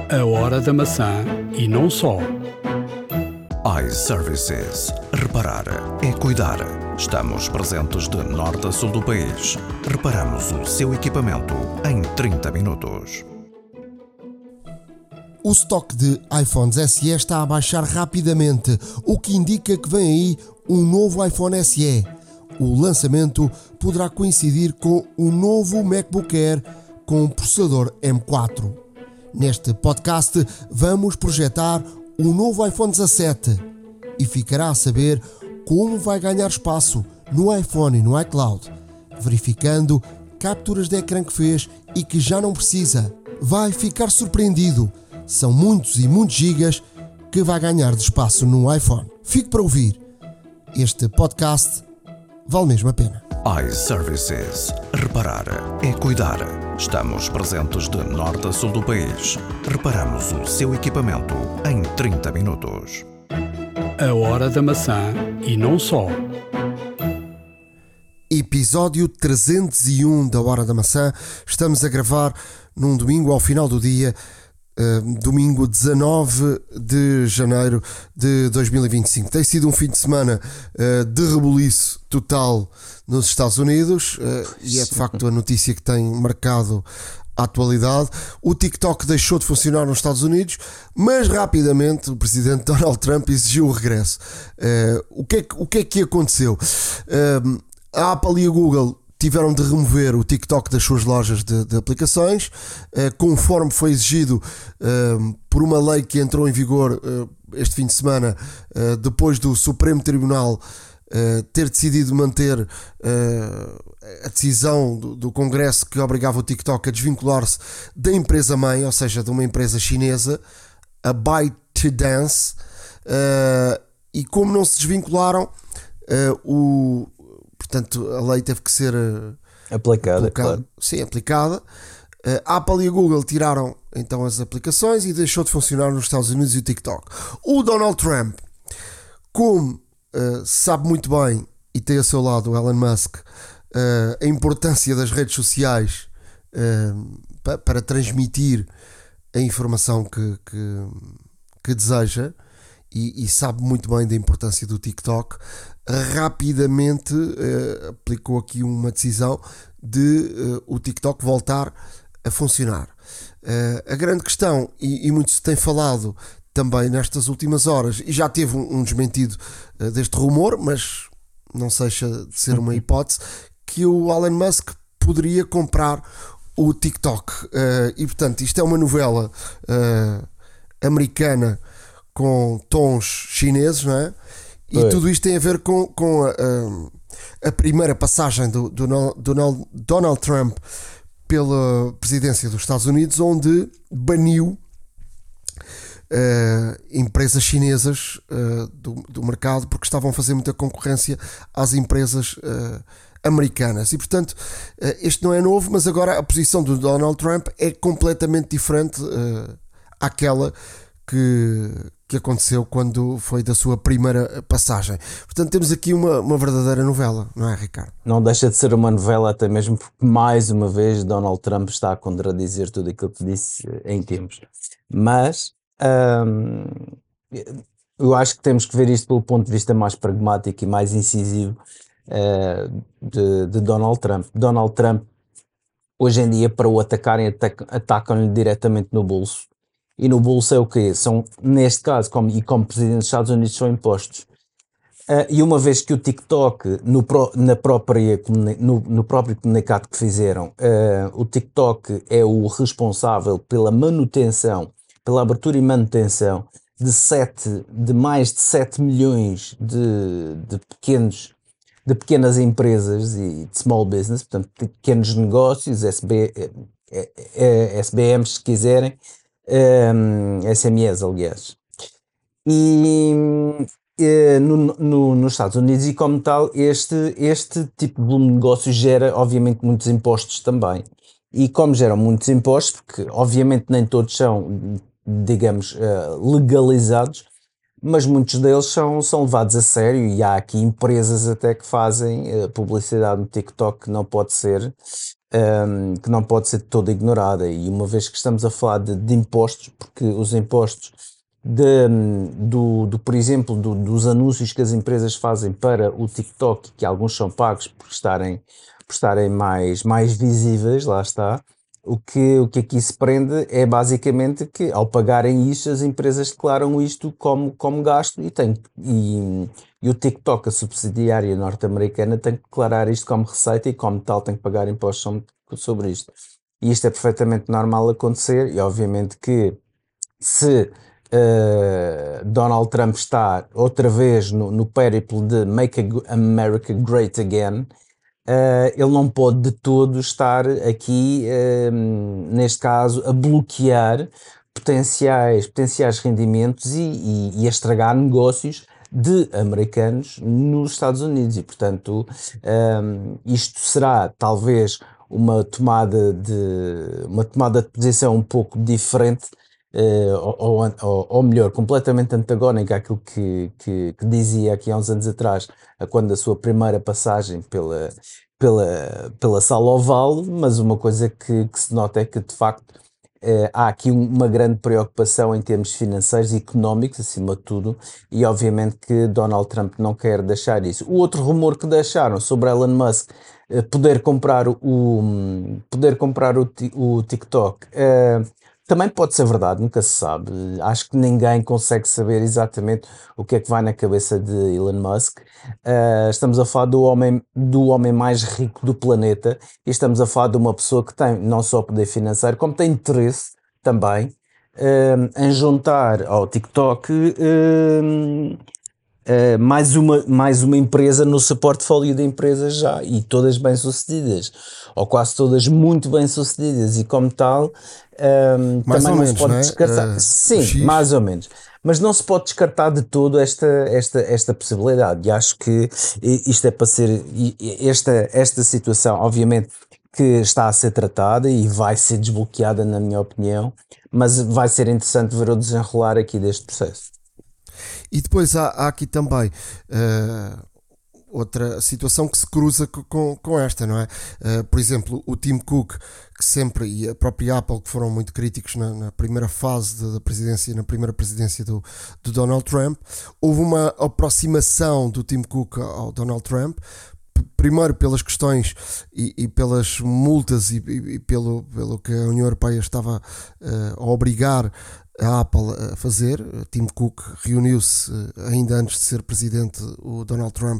A hora da maçã e não só. iServices. Reparar é cuidar. Estamos presentes de norte a sul do país. Reparamos o seu equipamento em 30 minutos. O estoque de iPhones SE está a baixar rapidamente, o que indica que vem aí um novo iPhone SE. O lançamento poderá coincidir com o novo MacBook Air com um processador M4. Neste podcast vamos projetar o novo iPhone 17 e ficará a saber como vai ganhar espaço no iPhone e no iCloud, verificando capturas de ecrã que fez e que já não precisa. Vai ficar surpreendido. São muitos e muitos gigas que vai ganhar de espaço no iPhone. Fique para ouvir. Este podcast vale mesmo a pena. iServices. Reparar é cuidar. Estamos presentes de norte a sul do país. Reparamos o seu equipamento em 30 minutos. A hora da maçã e não só. Episódio 301 da Hora da Maçã. Estamos a gravar num domingo ao final do dia, domingo 19 de janeiro de 2025. Tem sido um fim de semana de rebuliço total nos Estados Unidos e é de facto a notícia que tem marcado a atualidade. O TikTok deixou de funcionar nos Estados Unidos, mas rapidamente o presidente Donald Trump exigiu o regresso. O que é que aconteceu? A Apple e a Google tiveram de remover o TikTok das suas lojas de aplicações, conforme foi exigido por uma lei que entrou em vigor este fim de semana, depois do Supremo Tribunal ter decidido manter a decisão do Congresso que obrigava o TikTok a desvincular-se da empresa-mãe, ou seja, de uma empresa chinesa, a ByteDance, e como não se desvincularam, portanto, a lei teve que ser aplicada, claro. Sim, aplicada. A Apple e a Google tiraram então as aplicações e deixou de funcionar nos Estados Unidos e o TikTok. O Donald Trump, como sabe muito bem, e tem a seu lado o Elon Musk, a importância das redes sociais para transmitir a informação que deseja, e sabe muito bem da importância do TikTok, rapidamente aplicou aqui uma decisão de o TikTok voltar a funcionar. A grande questão, e muito se tem falado também nestas últimas horas, e já teve um desmentido deste rumor, mas não deixa de ser uma hipótese, que o Elon Musk poderia comprar o TikTok. E portanto, isto é uma novela americana com tons chineses, não é? E tudo isto tem a ver com a primeira passagem do Donald Trump pela presidência dos Estados Unidos, onde baniu empresas chinesas do mercado porque estavam a fazer muita concorrência às empresas americanas. E portanto, este não é novo, mas agora a posição do Donald Trump é completamente diferente àquela que aconteceu quando foi da sua primeira passagem. Portanto, temos aqui uma verdadeira novela, não é, Ricardo? Não deixa de ser uma novela, até mesmo porque, mais uma vez, Donald Trump está a contradizer tudo aquilo que disse em tempos. Mas eu acho que temos que ver isto pelo ponto de vista mais pragmático e mais incisivo de Donald Trump. Donald Trump, hoje em dia, para o atacarem, atacam-lhe diretamente no bolso. E no bolso é o quê? São, neste caso, como presidente dos Estados Unidos, são impostos. E uma vez que o TikTok, no próprio comunicado que fizeram, o TikTok é o responsável pela manutenção, pela abertura e manutenção de mais de 7 milhões de pequenas empresas e de small business, portanto, pequenos negócios, SBMs, se quiserem, SMEs, aliás. E nos Estados Unidos, e como tal, este tipo de volume de negócio gera, obviamente, muitos impostos também. E como geram muitos impostos, porque obviamente nem todos são, digamos, legalizados, mas muitos deles são levados a sério, e há aqui empresas até que fazem publicidade no TikTok que não pode ser, que não pode ser toda ignorada. E uma vez que estamos a falar de impostos, porque os impostos por exemplo, dos anúncios que as empresas fazem para o TikTok, que alguns são pagos por estarem mais visíveis, lá está. O que aqui se prende é basicamente que, ao pagarem isto, as empresas declaram isto como gasto e o TikTok, a subsidiária norte-americana, tem que declarar isto como receita e, como tal, tem que pagar impostos sobre isto. E isto é perfeitamente normal acontecer, e obviamente que se Donald Trump está outra vez no périplo de Make America Great Again, ele não pode de todo estar aqui, neste caso, a bloquear potenciais rendimentos e a estragar negócios de americanos nos Estados Unidos. E, portanto, isto será talvez uma tomada de posição um pouco diferente, ou melhor, completamente antagónica àquilo que dizia aqui há uns anos atrás, quando a sua primeira passagem pela sala oval. Mas uma coisa que se nota é que, de facto, há aqui uma grande preocupação em termos financeiros e económicos, acima de tudo, e obviamente que Donald Trump não quer deixar isso. O outro rumor que deixaram sobre Elon Musk poder comprar o TikTok, também pode ser verdade, nunca se sabe. Acho que ninguém consegue saber exatamente o que é que vai na cabeça de Elon Musk. Estamos a falar do homem mais rico do planeta, e estamos a falar de uma pessoa que tem não só poder financeiro, como tem interesse também em juntar ao TikTok mais uma empresa no seu portfólio de empresas já, e todas bem-sucedidas, ou quase todas muito bem-sucedidas, e como tal, Mais também ou não menos, se pode não é? descartar. Sim, X. mais ou menos. Mas não se pode descartar de todo esta possibilidade. E acho que isto é para ser, esta situação, obviamente, que está a ser tratada e vai ser desbloqueada, na minha opinião, mas vai ser interessante ver o desenrolar aqui deste processo. E depois há aqui também outra situação que se cruza com esta, não é? Por exemplo, o Tim Cook, que sempre, e a própria Apple, que foram muito críticos na primeira fase da presidência, na primeira presidência do Donald Trump, houve uma aproximação do Tim Cook ao Donald Trump, primeiro pelas questões e pelas multas e pelo que a União Europeia estava a obrigar a Apple a fazer. Tim Cook reuniu-se ainda antes de ser presidente, o Donald Trump,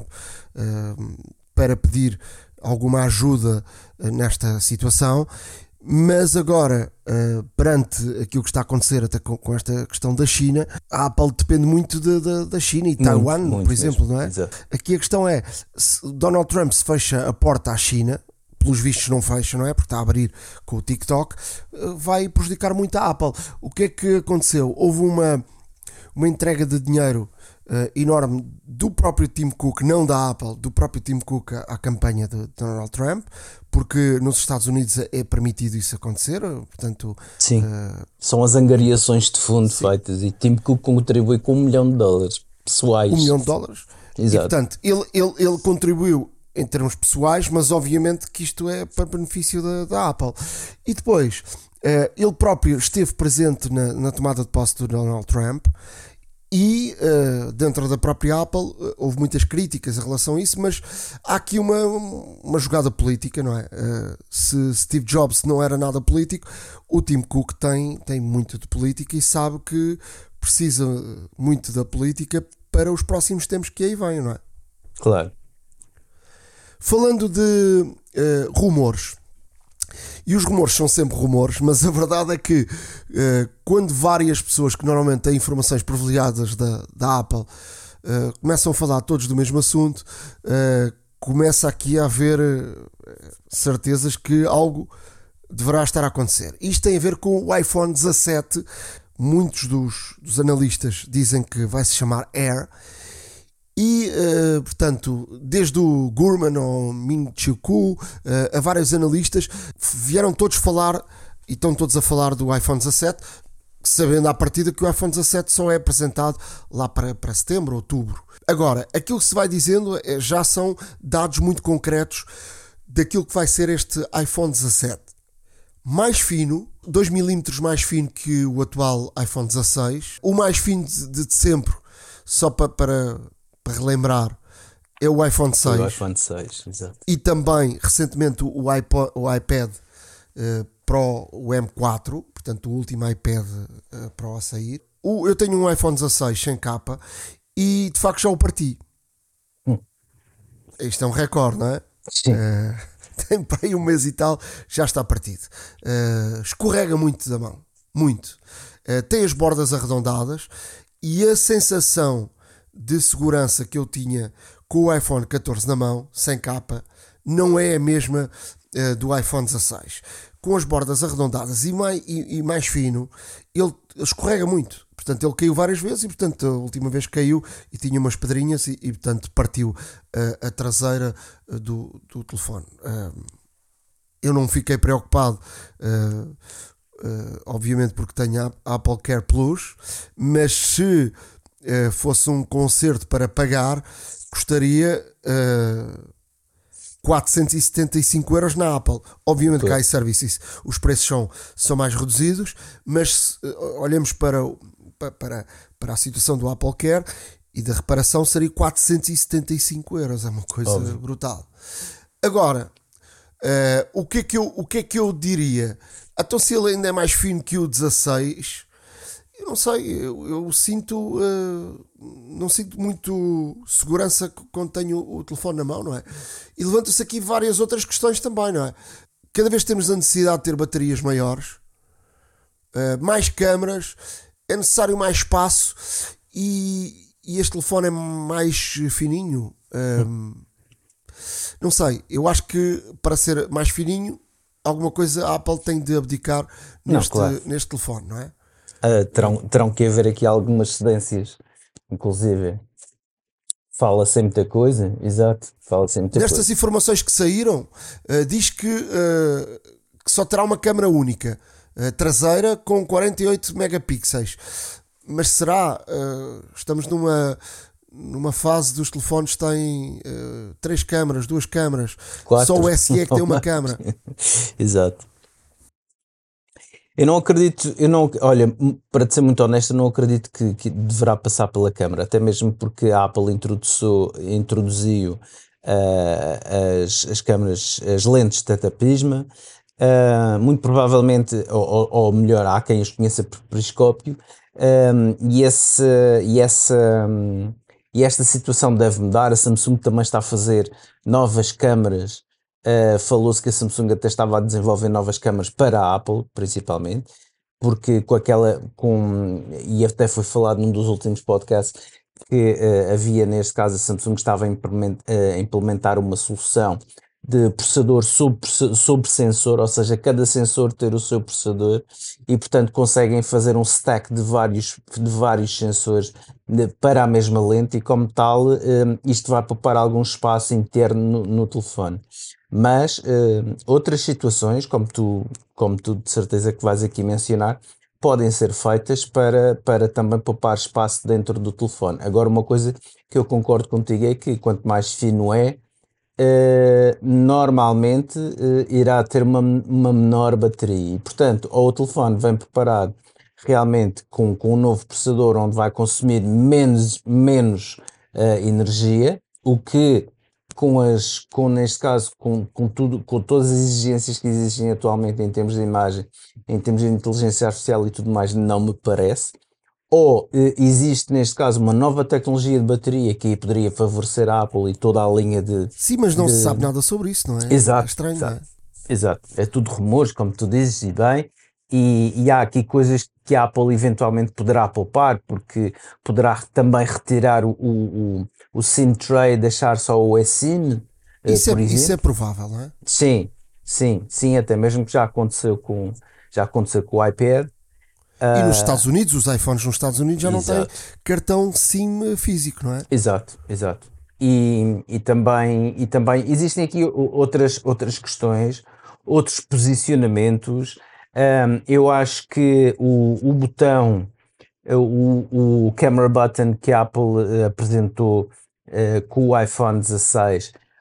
para pedir alguma ajuda nesta situação. Mas agora, perante aquilo que está a acontecer até com esta questão da China, a Apple depende muito da China e Taiwan, muito por exemplo, mesmo. não é? Exato. Aqui a questão é, se Donald Trump se fecha a porta à China, pelos vistos não fecha, não é? Porque está a abrir com o TikTok, vai prejudicar muito a Apple. O que é que aconteceu? Houve uma entrega de dinheiro enorme do próprio Tim Cook, não da Apple, do próprio Tim Cook à campanha de Donald Trump, porque nos Estados Unidos é permitido isso acontecer, portanto... Sim, são as angariações de fundo feitas, e Tim Cook contribui com $1 milhão pessoais. $1 milhão. Exato. E, portanto, ele contribuiu em termos pessoais, mas obviamente que isto é para benefício da Apple. E depois, ele próprio esteve presente na tomada de posse do Donald Trump, e dentro da própria Apple houve muitas críticas em relação a isso, mas há aqui uma jogada política, não é? Se Steve Jobs não era nada político, o Tim Cook tem muito de política e sabe que precisa muito da política para os próximos tempos que aí vêm, não é? Claro. Falando de rumores, e os rumores são sempre rumores, mas a verdade é que quando várias pessoas que normalmente têm informações privilegiadas da Apple começam a falar todos do mesmo assunto, começa aqui a haver certezas que algo deverá estar a acontecer. Isto tem a ver com o iPhone 17. Muitos dos analistas dizem que vai se chamar Air. E, portanto, desde o Gurman ao Ming-Chi Kuo, a vários analistas, vieram todos falar, e estão todos a falar do iPhone 17, sabendo à partida que o iPhone 17 só é apresentado lá para setembro, outubro. Agora, aquilo que se vai dizendo já são dados muito concretos daquilo que vai ser este iPhone 17. Mais fino, 2 milímetros mais fino que o atual iPhone 16. O mais fino de sempre, só para relembrar, é o iPhone 6. O iPhone 6, exato. E também, recentemente, o iPad Pro, o M4, portanto o último iPad Pro a sair. Eu tenho um iPhone 16 sem capa e de facto já o parti. Isto é um recorde, não é? Sim. Tem para aí um mês e tal, já está partido. Escorrega muito da mão, muito. Tem as bordas arredondadas e a sensação de segurança que eu tinha com o iPhone 14 na mão, sem capa, não é a mesma do iPhone 16. Com as bordas arredondadas e mais fino, ele escorrega muito. Portanto, ele caiu várias vezes e, portanto, a última vez caiu e tinha umas pedrinhas e portanto, partiu a traseira do telefone. Eu não fiquei preocupado, obviamente, porque tenho a Apple Care Plus, mas se fosse um concerto para pagar, custaria 475 euros na Apple. Obviamente que há iServices, os preços são mais reduzidos, mas se olhamos para a situação do Apple Care e da reparação, seria 475 euros. É uma coisa brutal. Agora, o que é que eu diria? Então, se ele ainda é mais fino que o 16, eu não sei, eu sinto, não sinto muito segurança quando tenho o telefone na mão, não é? E levantam-se aqui várias outras questões também, não é? Cada vez temos a necessidade de ter baterias maiores, mais câmaras, é necessário mais espaço e este telefone é mais fininho. Não sei, eu acho que para ser mais fininho, alguma coisa a Apple tem de abdicar neste telefone, não é? Terão que haver aqui algumas cedências, inclusive. Fala-se muita coisa, exato. Nestas informações que saíram, diz que só terá uma câmara única, traseira, com 48 megapixels. Mas será? Estamos numa fase dos telefones que têm 3 câmaras, 2 câmaras. 4. Só o SE é que tem uma câmara. Exato. Eu não acredito, olha, para te ser muito honesto, eu não acredito que deverá passar pela câmara, até mesmo porque a Apple introduziu as câmaras, as lentes de tetaprisma, muito provavelmente, ou melhor, há quem as conheça por periscópio, e esta situação deve mudar. A Samsung também está a fazer novas câmaras. Falou-se que a Samsung até estava a desenvolver novas câmaras para a Apple, principalmente, porque e até foi falado num dos últimos podcasts, que havia, neste caso, a Samsung estava a implementar uma solução de processador sobre sensor, ou seja, cada sensor ter o seu processador, e portanto conseguem fazer um stack de vários sensores para a mesma lente, e como tal isto vai poupar algum espaço interno no telefone. Mas outras situações, como tu de certeza que vais aqui mencionar, podem ser feitas para também poupar espaço dentro do telefone. Agora, uma coisa que eu concordo contigo é que quanto mais fino normalmente irá ter uma menor bateria, e portanto, ou o telefone vem preparado realmente com um novo processador onde vai consumir menos energia, o que neste caso, com todas as exigências que existem atualmente em termos de imagem, em termos de inteligência artificial e tudo mais, não me parece. Ou existe neste caso uma nova tecnologia de bateria que aí poderia favorecer a Apple e toda a linha de... Sim, mas não se sabe nada sobre isso, não é? Exato, é estranho, exato, não é? Exato, é tudo rumores, como tu dizes, e bem, e há aqui coisas que a Apple eventualmente poderá poupar, porque poderá também retirar o SIM tray, deixar só o eSIM, por exemplo. Isso é provável, não é? Sim, até mesmo que já aconteceu com o iPad. E nos Estados Unidos, os iPhones nos Estados Unidos já não têm Exato. cartão SIM físico, não é? Exato. E também existem aqui outras questões, outros posicionamentos. Eu acho que o botão, o camera button que a Apple apresentou com o iPhone 16,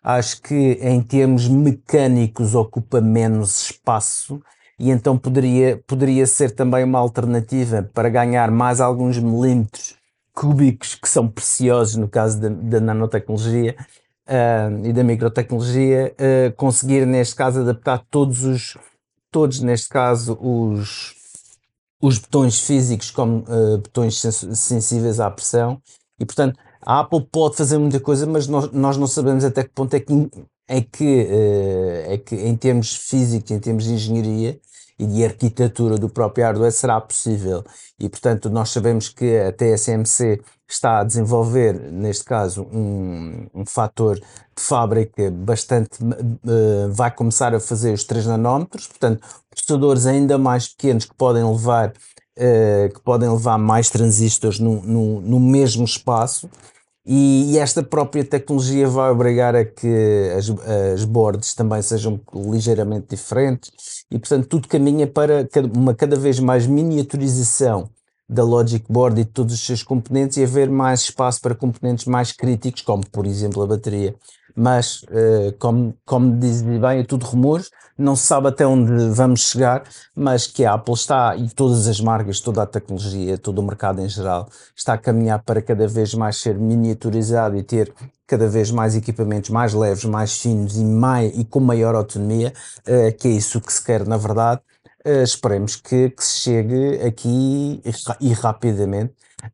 acho que em termos mecânicos ocupa menos espaço e então poderia ser também uma alternativa para ganhar mais alguns milímetros cúbicos que são preciosos no caso da nanotecnologia e da microtecnologia, conseguir neste caso adaptar todos neste caso os botões físicos como botões sensíveis à pressão e portanto a Apple pode fazer muita coisa, mas nós não sabemos até que ponto é que em termos físicos, em termos de engenharia e de arquitetura do próprio hardware será possível. E portanto nós sabemos que a TSMC está a desenvolver, neste caso, um fator de fábrica bastante, vai começar a fazer os 3 nanómetros, portanto processadores ainda mais pequenos que podem levar mais transistores no mesmo espaço. E esta própria tecnologia vai obrigar a que as boards também sejam ligeiramente diferentes e, portanto, tudo caminha para uma cada vez mais miniaturização da Logic Board e de todos os seus componentes e haver mais espaço para componentes mais críticos, como, por exemplo, a bateria. Mas, como dizem bem, é tudo rumores, não se sabe até onde vamos chegar, mas que a Apple está, e todas as marcas, toda a tecnologia, todo o mercado em geral, está a caminhar para cada vez mais ser miniaturizado e ter cada vez mais equipamentos mais leves, mais finos e com maior autonomia, que é isso que se quer na verdade. Esperemos que se chegue aqui e rapidamente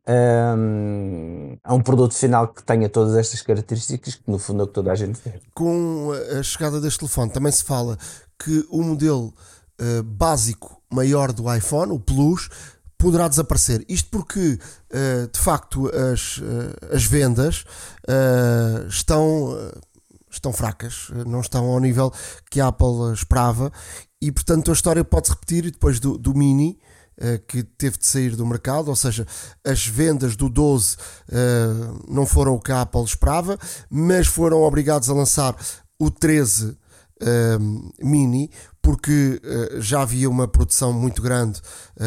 a um produto final que tenha todas estas características, que no fundo é o que toda a gente quer. Com a chegada deste telefone também se fala que o modelo básico maior do iPhone, o Plus, poderá desaparecer. Isto porque, de facto, as vendas estão fracas, não estão ao nível que a Apple esperava e, portanto, a história pode-se repetir depois do Mini, que teve de sair do mercado, ou seja, as vendas do 12 não foram o que a Apple esperava, mas foram obrigados a lançar o 13 Mini, porque já havia uma produção muito grande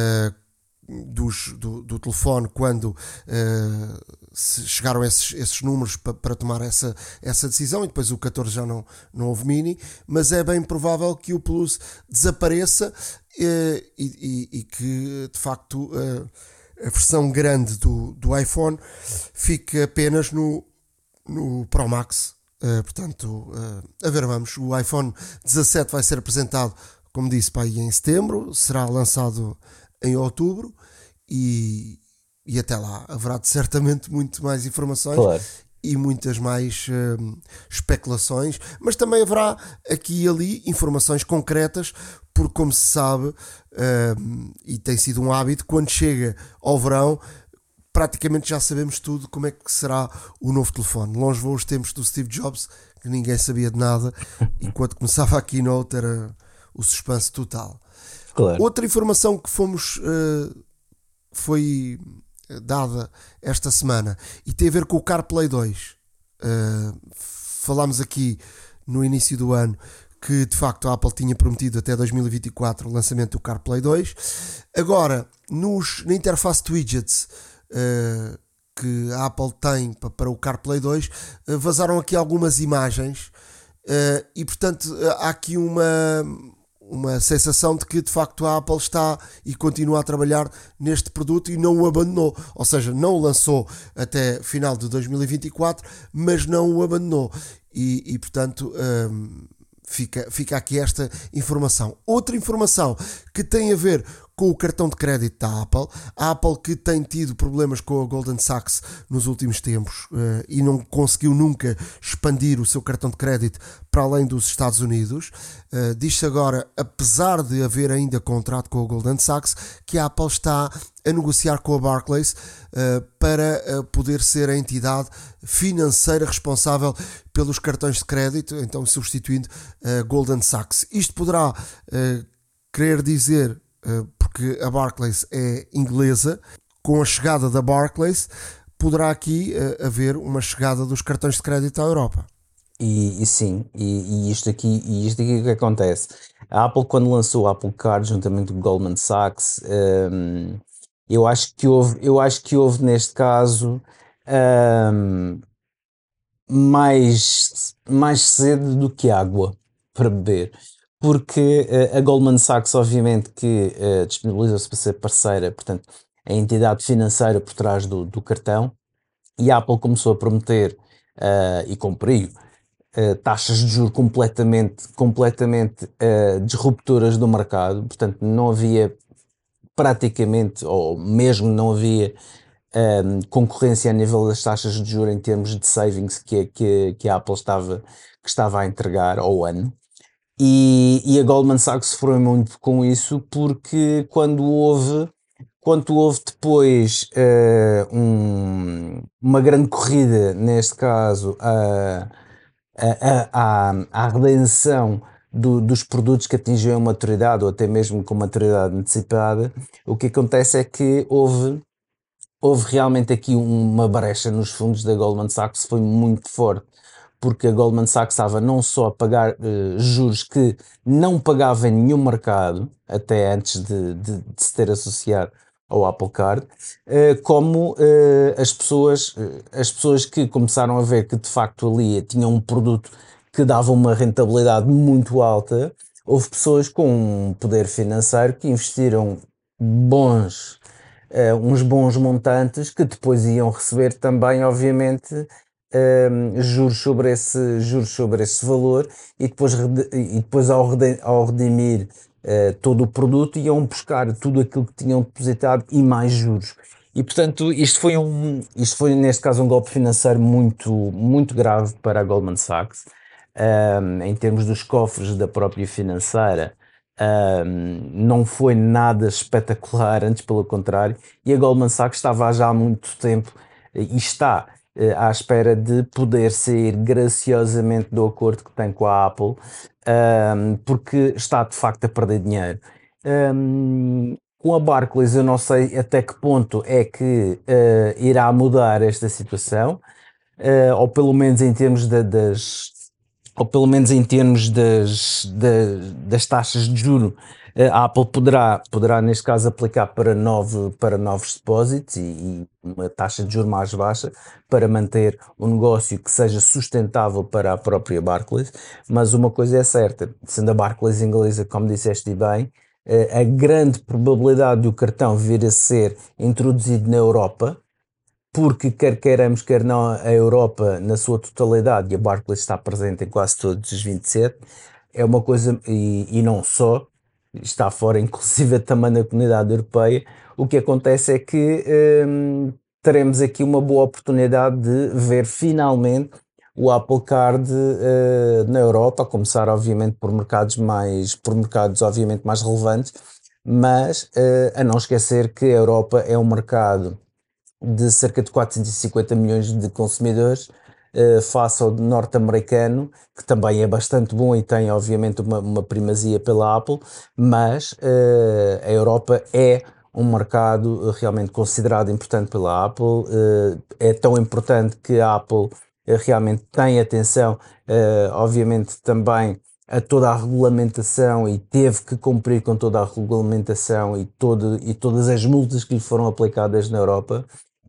do telefone quando chegaram esses números para tomar essa decisão, e depois o 14 já não houve Mini, mas é bem provável que o Plus desapareça e que de facto a versão grande do iPhone fique apenas no Pro Max. Portanto, a ver, vamos, o iPhone 17 vai ser apresentado, como disse, para aí em setembro, será lançado em outubro e até lá haverá certamente muito mais informações, claro, e muitas mais especulações, mas também haverá aqui e ali informações concretas, porque como se sabe, e tem sido um hábito, quando chega ao verão praticamente já sabemos tudo como é que será o novo telefone. Longe vão os tempos do Steve Jobs, que ninguém sabia de nada, enquanto começava a keynote era o suspense total. Claro. Outra informação que foi dada esta semana e tem a ver com o CarPlay 2. Falámos aqui no início do ano que de facto a Apple tinha prometido até 2024 o lançamento do CarPlay 2. Agora, na interface de widgets que a Apple tem para o CarPlay 2, vazaram aqui algumas imagens e portanto há aqui uma sensação de que de facto a Apple está e continua a trabalhar neste produto e não o abandonou, ou seja, não o lançou até final de 2024, mas não o abandonou e portanto fica aqui esta informação. Outra informação que tem a ver com o cartão de crédito da Apple, a Apple que tem tido problemas com a Goldman Sachs nos últimos tempos e não conseguiu nunca expandir o seu cartão de crédito para além dos Estados Unidos, diz-se agora, apesar de haver ainda contrato com a Goldman Sachs, que a Apple está a negociar com a Barclays para poder ser a entidade financeira responsável pelos cartões de crédito, então substituindo a Goldman Sachs. Isto poderá querer dizer, porque a Barclays é inglesa, com a chegada da Barclays poderá aqui haver uma chegada dos cartões de crédito à Europa. E sim, isto aqui o que acontece? A Apple, quando lançou o Apple Card juntamente com o Goldman Sachs, eu acho que houve neste caso mais sede do que água para beber, porque a Goldman Sachs, obviamente, que disponibilizou-se para ser parceira, portanto, a entidade financeira por trás do cartão, e a Apple começou a prometer e cumpriu taxas de juros completamente disruptoras do mercado, portanto, não havia praticamente, ou mesmo não havia concorrência a nível das taxas de juros em termos de savings que a Apple estava a entregar ao ano. E a Goldman Sachs sofreu muito com isso, porque quando houve depois uma grande corrida, neste caso, à redenção dos produtos que atingiam a maturidade, ou até mesmo com maturidade antecipada, o que acontece é que houve realmente aqui uma brecha nos fundos da Goldman Sachs, foi muito forte, porque a Goldman Sachs estava não só a pagar juros que não pagava em nenhum mercado, até antes de se ter associado ao Apple Card, como as pessoas que começaram a ver que de facto ali tinham um produto que dava uma rentabilidade muito alta. Houve pessoas com um poder financeiro que investiram uns bons montantes, que depois iam receber também, obviamente, juros sobre esse valor, e depois ao redimir todo o produto, iam buscar tudo aquilo que tinham depositado e mais juros. E portanto isto foi neste caso um golpe financeiro muito grave para a Goldman Sachs, em termos dos cofres da própria financeira. Não foi nada espetacular, antes pelo contrário, e a Goldman Sachs estava já há muito tempo e está à espera de poder sair graciosamente do acordo que tem com a Apple, porque está de facto a perder dinheiro. Com a Barclays eu não sei até que ponto é que irá mudar esta situação, ou pelo menos em termos das taxas de juro. A Apple poderá neste caso aplicar para novos depósitos e uma taxa de juros mais baixa para manter um negócio que seja sustentável para a própria Barclays. Mas uma coisa é certa, sendo a Barclays inglesa, como disseste bem, a grande probabilidade do cartão vir a ser introduzido na Europa, porque quer queiramos, quer não, a Europa na sua totalidade, e a Barclays está presente em quase todos os 27, é uma coisa, e não só, está fora inclusive também na comunidade europeia. O que acontece é que teremos aqui uma boa oportunidade de ver finalmente o Apple Card na Europa, a começar obviamente por mercados obviamente mais relevantes, mas a não esquecer que a Europa é um mercado de cerca de 450 milhões de consumidores, face ao norte-americano, que também é bastante bom e tem obviamente uma primazia pela Apple, mas a Europa é um mercado realmente considerado importante pela Apple. É tão importante que a Apple realmente tem atenção, obviamente também, a toda a regulamentação, e teve que cumprir com toda a regulamentação e todas as multas que lhe foram aplicadas na Europa.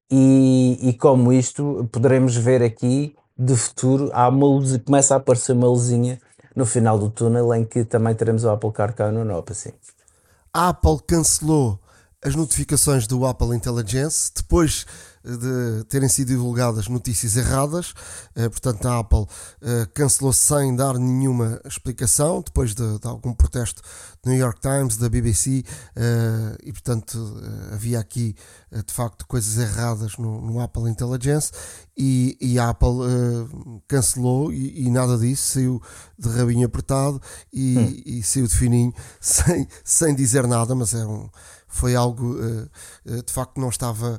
E como isto, poderemos ver aqui de futuro, começa a aparecer uma luzinha no final do túnel, em que também teremos o Apple Car cá na Europa, sim. A Apple cancelou as notificações do Apple Intelligence depois de terem sido divulgadas notícias erradas. Portanto, a Apple cancelou sem dar nenhuma explicação, depois de algum protesto do New York Times, da BBC, e portanto havia aqui de facto coisas erradas no Apple Intelligence, e a Apple cancelou, e nada disso, saiu de rabinho apertado e saiu de fininho sem dizer nada, mas foi algo de facto não estava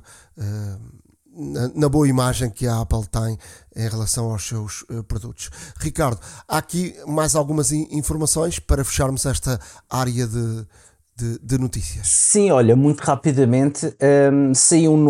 na boa imagem que a Apple tem em relação aos seus produtos. Ricardo, há aqui mais algumas informações para fecharmos esta área de notícias. Sim, olha, muito rapidamente, saiu um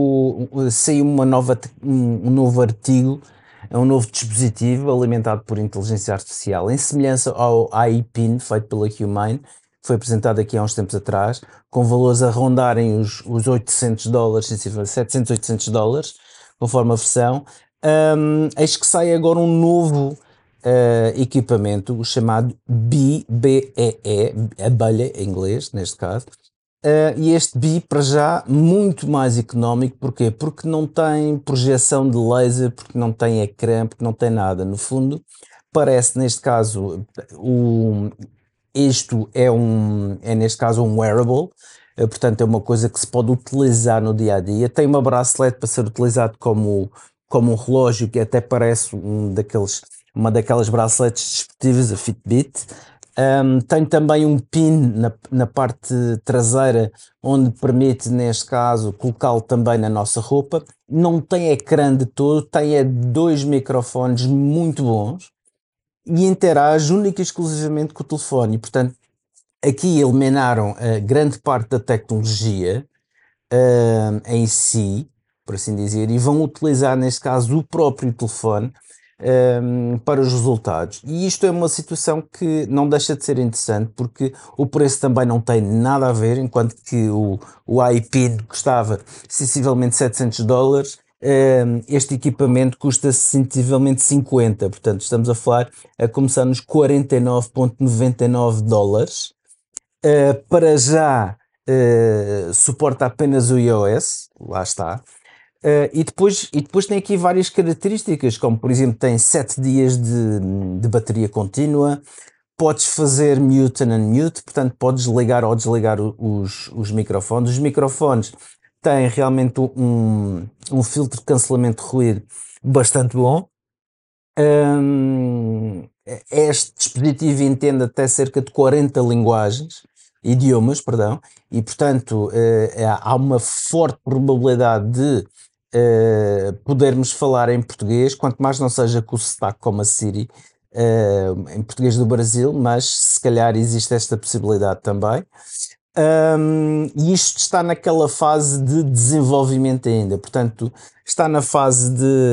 novo artigo, um novo dispositivo alimentado por inteligência artificial, em semelhança ao AI PIN feito pela Humane. Foi apresentado aqui há uns tempos atrás, com valores a rondarem os $800, $700, $800, conforme a versão, Eis que sai agora um novo equipamento, o chamado BEE, abelha em inglês, neste caso. E este BI, para já, muito mais económico. Porquê? Porque não tem projeção de laser, porque não tem ecrã, porque não tem nada. No fundo, parece, neste caso, isto é neste caso um wearable, portanto é uma coisa que se pode utilizar no dia a dia. Tem uma bracelet para ser utilizado como um relógio, que até parece uma daquelas braceletes desportivas, a Fitbit. Tem também um pin na parte traseira, onde permite, neste caso, colocá-lo também na nossa roupa. Não tem ecrã de todo, tem 2 microfones muito bons e interage única e exclusivamente com o telefone. E, portanto, aqui eliminaram grande parte da tecnologia em si, por assim dizer, e vão utilizar, neste caso, o próprio telefone para os resultados. E isto é uma situação que não deixa de ser interessante, porque o preço também não tem nada a ver, enquanto que o iPin custava sensivelmente $700, este equipamento custa sensivelmente 50, portanto estamos a falar a começar nos $49,99. Para já suporta apenas o iOS, lá está. E depois tem aqui várias características, como por exemplo tem 7 dias de bateria contínua, podes fazer mute and unmute, portanto podes ligar ou desligar os microfones. Os microfones têm realmente um filtro de cancelamento de ruído bastante bom. Este dispositivo entende até cerca de 40 idiomas, perdão, e portanto há uma forte probabilidade de podermos falar em português, quanto mais não seja com o sotaque como a Siri em português do Brasil, mas se calhar existe esta possibilidade também. E isto está naquela fase de desenvolvimento ainda, portanto está na fase,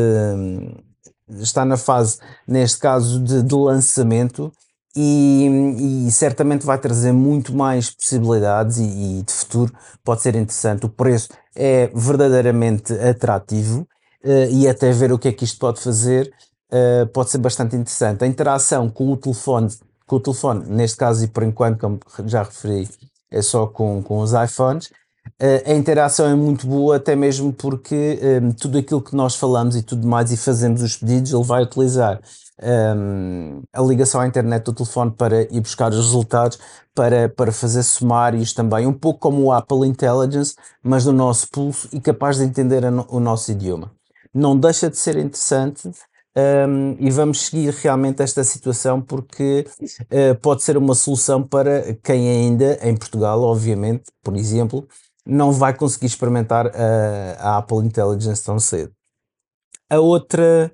neste caso, de lançamento, e certamente vai trazer muito mais possibilidades e de futuro pode ser interessante. O preço é verdadeiramente atrativo, e até ver o que é que isto pode fazer pode ser bastante interessante. A interação com o telefone, neste caso e por enquanto, como já referi, é só com os iPhones. A interação é muito boa, até mesmo porque tudo aquilo que nós falamos e tudo mais e fazemos os pedidos, ele vai utilizar a ligação à internet do telefone para ir buscar os resultados, para fazer sumários também, um pouco como o Apple Intelligence, mas no nosso pulso e capaz de entender o nosso idioma. Não deixa de ser interessante. E vamos seguir realmente esta situação, porque pode ser uma solução para quem ainda, em Portugal, obviamente, por exemplo, não vai conseguir experimentar a Apple Intelligence tão cedo. A outra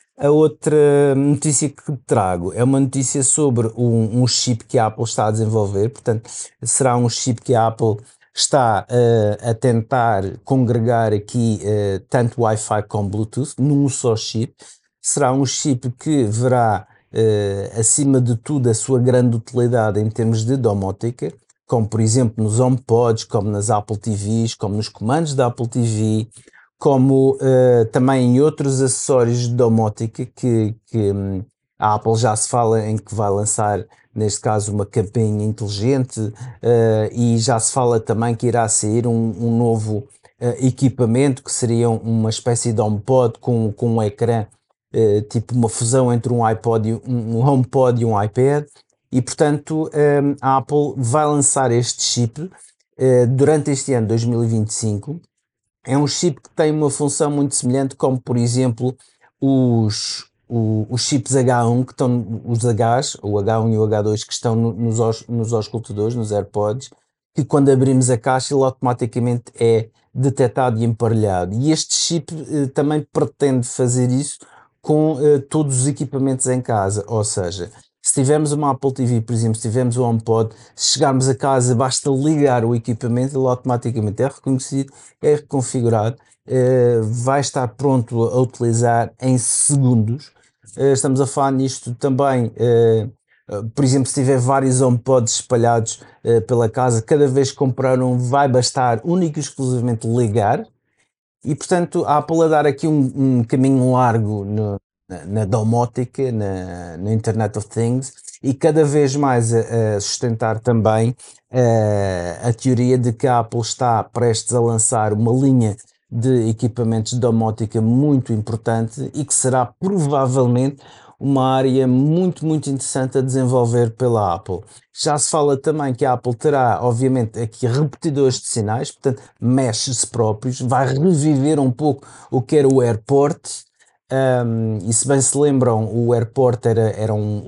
notícia que trago é uma notícia sobre um chip que a Apple está a desenvolver. Portanto, será um chip que a Apple está a tentar congregar aqui tanto Wi-Fi como Bluetooth num só chip. Será um chip que verá, acima de tudo, a sua grande utilidade em termos de domótica, como por exemplo nos HomePods, como nas Apple TVs, como nos comandos da Apple TV, como também em outros acessórios de domótica que a Apple já se fala em que vai lançar, neste caso, uma campainha inteligente, e já se fala também que irá sair um novo equipamento que seria uma espécie de HomePod com um ecrã, tipo uma fusão entre um HomePod e um iPad. E portanto a Apple vai lançar este chip durante este ano 2025. É um chip que tem uma função muito semelhante, como por exemplo os chips H1 que estão, os Hs, o H1 e o H2 que estão nos auscultadores, nos AirPods, que quando abrimos a caixa ele automaticamente é detectado e emparelhado. E este chip também pretende fazer isso com todos os equipamentos em casa, ou seja, se tivermos uma Apple TV, por exemplo, se tivermos um HomePod, se chegarmos a casa basta ligar o equipamento, ele automaticamente é reconhecido, é reconfigurado, vai estar pronto a utilizar em segundos. Estamos a falar nisto também, por exemplo, se tiver vários HomePods espalhados pela casa, cada vez que comprar um vai bastar único e exclusivamente ligar, E portanto a Apple a dar aqui um caminho largo na domótica, na Internet of Things, e cada vez mais a sustentar também a teoria de que a Apple está prestes a lançar uma linha de equipamentos de domótica muito importante e que será provavelmente uma área muito, muito interessante a desenvolver pela Apple. Já se fala também que a Apple terá, obviamente, aqui repetidores de sinais, portanto, meshes próprios, vai reviver um pouco o que era o AirPort. E se bem se lembram, o AirPort eram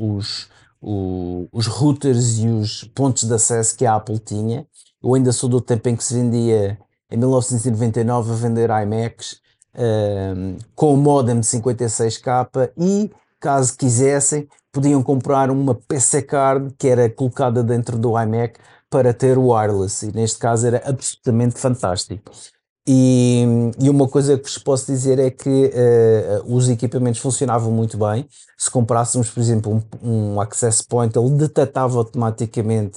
os routers e os pontos de acesso que a Apple tinha. Eu ainda sou do tempo em que se vendia, em 1999, a vender iMacs com o modem de 56K e, caso quisessem, podiam comprar uma PC Card que era colocada dentro do iMac para ter o wireless, e neste caso era absolutamente fantástico. E uma coisa que vos posso dizer é que os equipamentos funcionavam muito bem. Se comprássemos, por exemplo, um access point, ele detectava automaticamente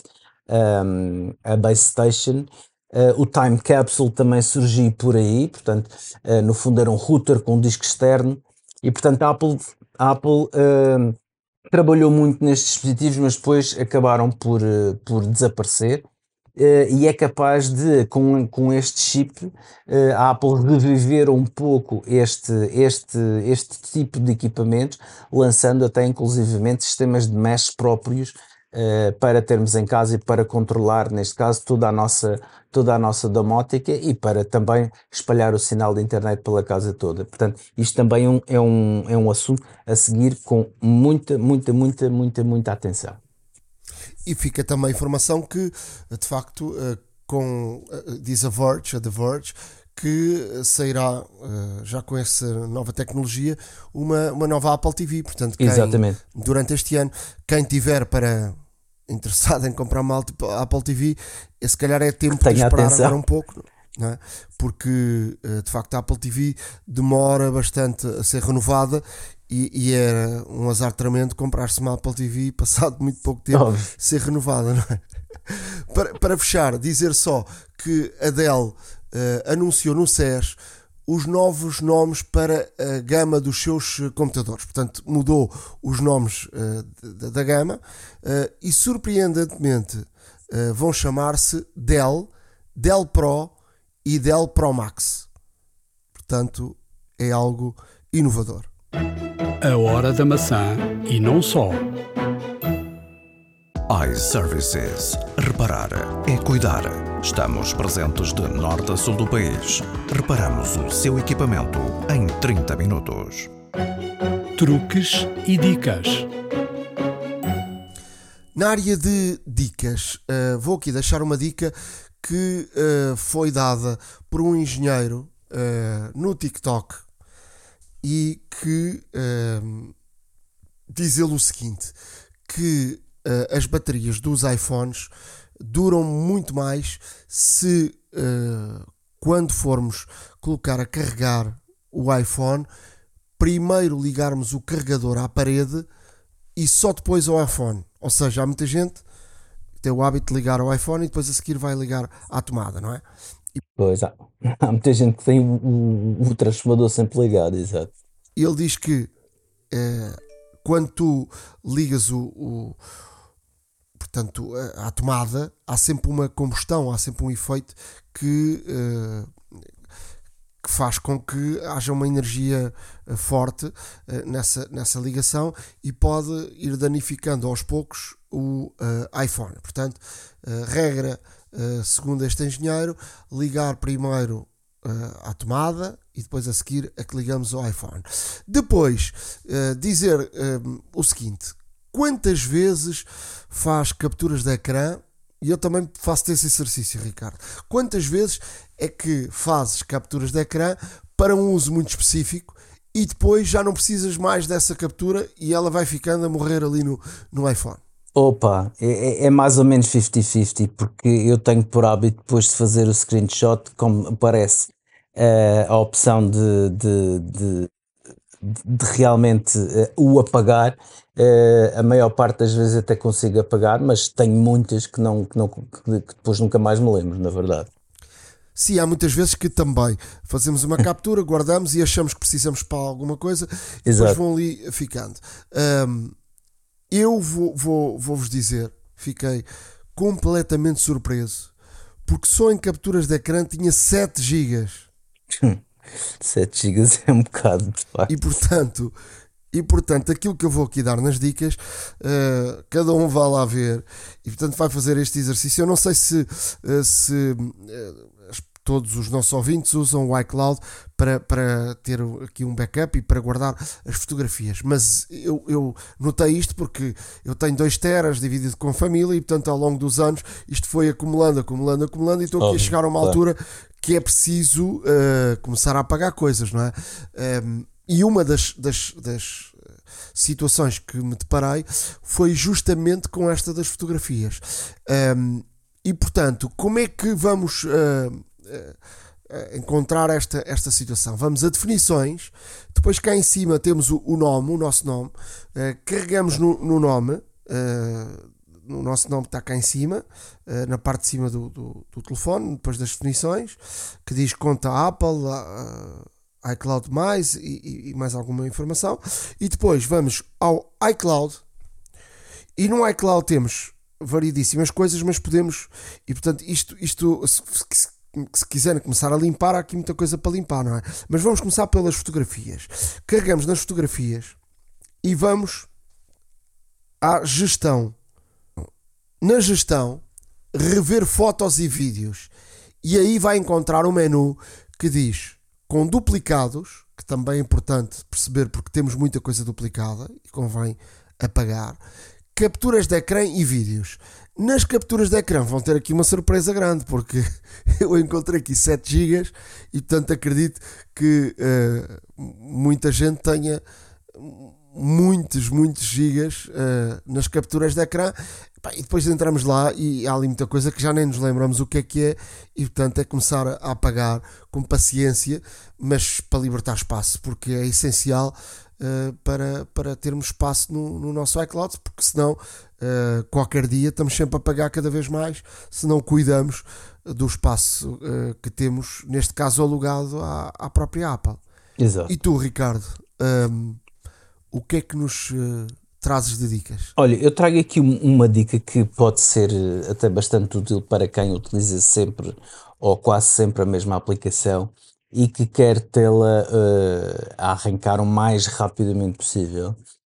a base station. O time capsule também surgiu por aí, portanto, no fundo era um router com um disco externo, e portanto a Apple trabalhou muito nestes dispositivos, mas depois acabaram por desaparecer. E é capaz de, com este chip, a Apple reviver um pouco este tipo de equipamentos, lançando até inclusivamente sistemas de mesh próprios para termos em casa e para controlar, neste caso, toda a nossa domótica, e para também espalhar o sinal de internet pela casa toda. Portanto, isto também é um assunto a seguir com muita, muita, muita, muita, muita atenção. E fica também a informação que, de facto, diz The Verge, que sairá já com essa nova tecnologia uma nova Apple TV. Portanto, Exatamente. Durante este ano, quem tiver interessado em comprar uma Apple TV, se calhar é tempo de esperar agora um pouco, não é? Porque de facto a Apple TV demora bastante a ser renovada. E era um azar tremendo comprar-se uma Apple TV passado muito pouco tempo ser renovada, não é? Para fechar, dizer só que a Dell anunciou no CES os novos nomes para a gama dos seus computadores. Portanto, mudou os nomes da gama e, surpreendentemente, vão chamar-se Dell, Dell Pro e Dell Pro Max. Portanto, é algo inovador. A hora da maçã e não só. iServices. Reparar é cuidar. Estamos presentes de norte a sul do país. Reparamos o seu equipamento em 30 minutos. Truques e dicas. Na área de dicas, vou aqui deixar uma dica que foi dada por um engenheiro no TikTok e que diz ele o seguinte, que as baterias dos iPhones duram muito mais se quando formos colocar a carregar o iPhone, primeiro ligarmos o carregador à parede e só depois ao iPhone. Ou seja, há muita gente que tem o hábito de ligar ao iPhone e depois a seguir vai ligar à tomada, não é? Pois há muita gente que tem o transformador sempre ligado, exato. Ele diz que quando tu ligas portanto, à tomada, há sempre uma combustão, há sempre um efeito que faz com que haja uma energia forte nessa ligação e pode ir danificando aos poucos o iPhone. Portanto, regra, segundo este engenheiro, ligar primeiro à tomada e depois a seguir a que ligamos ao iPhone. Depois, dizer o seguinte: quantas vezes faz capturas de ecrã? E eu também faço esse exercício, Ricardo. Quantas vezes é que fazes capturas de ecrã para um uso muito específico e depois já não precisas mais dessa captura e ela vai ficando a morrer ali no iPhone? Opa, é mais ou menos 50-50, porque eu tenho por hábito, depois de fazer o screenshot, como aparece a opção de realmente o apagar. A maior parte das vezes até consigo apagar, mas tenho muitas que depois nunca mais me lembro, na verdade. Sim, há muitas vezes que também fazemos uma captura, guardamos e achamos que precisamos para alguma coisa e depois Exato. vão ali ficando. Eu vou-vos dizer, fiquei completamente surpreso porque só em capturas de ecrã tinha 7 gigas 7 gigas é um bocado, de e facto. portanto aquilo que eu vou aqui dar nas dicas, cada um vai lá ver e portanto vai fazer este exercício. Eu não sei se todos os nossos ouvintes usam o iCloud para ter aqui um backup e para guardar as fotografias, mas eu notei isto porque eu tenho 2 teras dividido com a família e portanto ao longo dos anos isto foi acumulando e estou aqui a Óbvio, chegar a uma claro. altura que é preciso começar a apagar coisas, não é? E uma das situações que me deparei foi justamente com esta das fotografias. E portanto, como é que vamos encontrar esta situação? Vamos a definições, depois cá em cima temos o nome, o nosso nome, carregamos no nome. O nosso nome está cá em cima, na parte de cima do telefone, depois das definições, que diz conta Apple, iCloud mais e mais alguma informação. E depois vamos ao iCloud, e no iCloud temos variedíssimas coisas, mas podemos, e portanto isto se quiserem começar a limpar, há aqui muita coisa para limpar, não é? Mas vamos começar pelas fotografias. Carregamos nas fotografias e vamos à gestão. Na gestão, rever fotos e vídeos. E aí vai encontrar um menu que diz com duplicados, que também é importante perceber porque temos muita coisa duplicada e convém apagar. Capturas de ecrã e vídeos. Nas capturas de ecrã vão ter aqui uma surpresa grande, porque eu encontrei aqui 7 gigas e portanto acredito que muita gente tenha muitos gigas nas capturas de ecrã. E depois entramos lá e há ali muita coisa que já nem nos lembramos o que é, e portanto é começar a apagar com paciência, mas para libertar espaço, porque é essencial para termos espaço no nosso iCloud, porque senão qualquer dia estamos sempre a pagar cada vez mais se não cuidamos do espaço que temos, neste caso alugado à própria Apple. Exato. E tu, Ricardo, o que é que nos trazes de dicas? Olha, eu trago aqui uma dica que pode ser até bastante útil para quem utiliza sempre ou quase sempre a mesma aplicação e que quer tê-la a arrancar o mais rapidamente possível.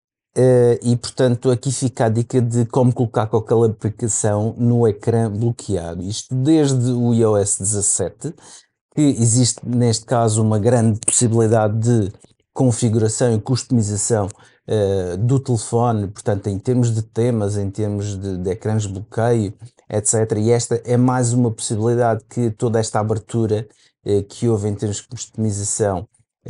E portanto aqui fica a dica de como colocar qualquer aplicação no ecrã bloqueado. Isto desde o iOS 17, que existe neste caso uma grande possibilidade de configuração e customização do telefone, portanto em termos de temas, em termos de ecrãs de bloqueio, etc. E esta é mais uma possibilidade que toda esta abertura que houve em termos de customização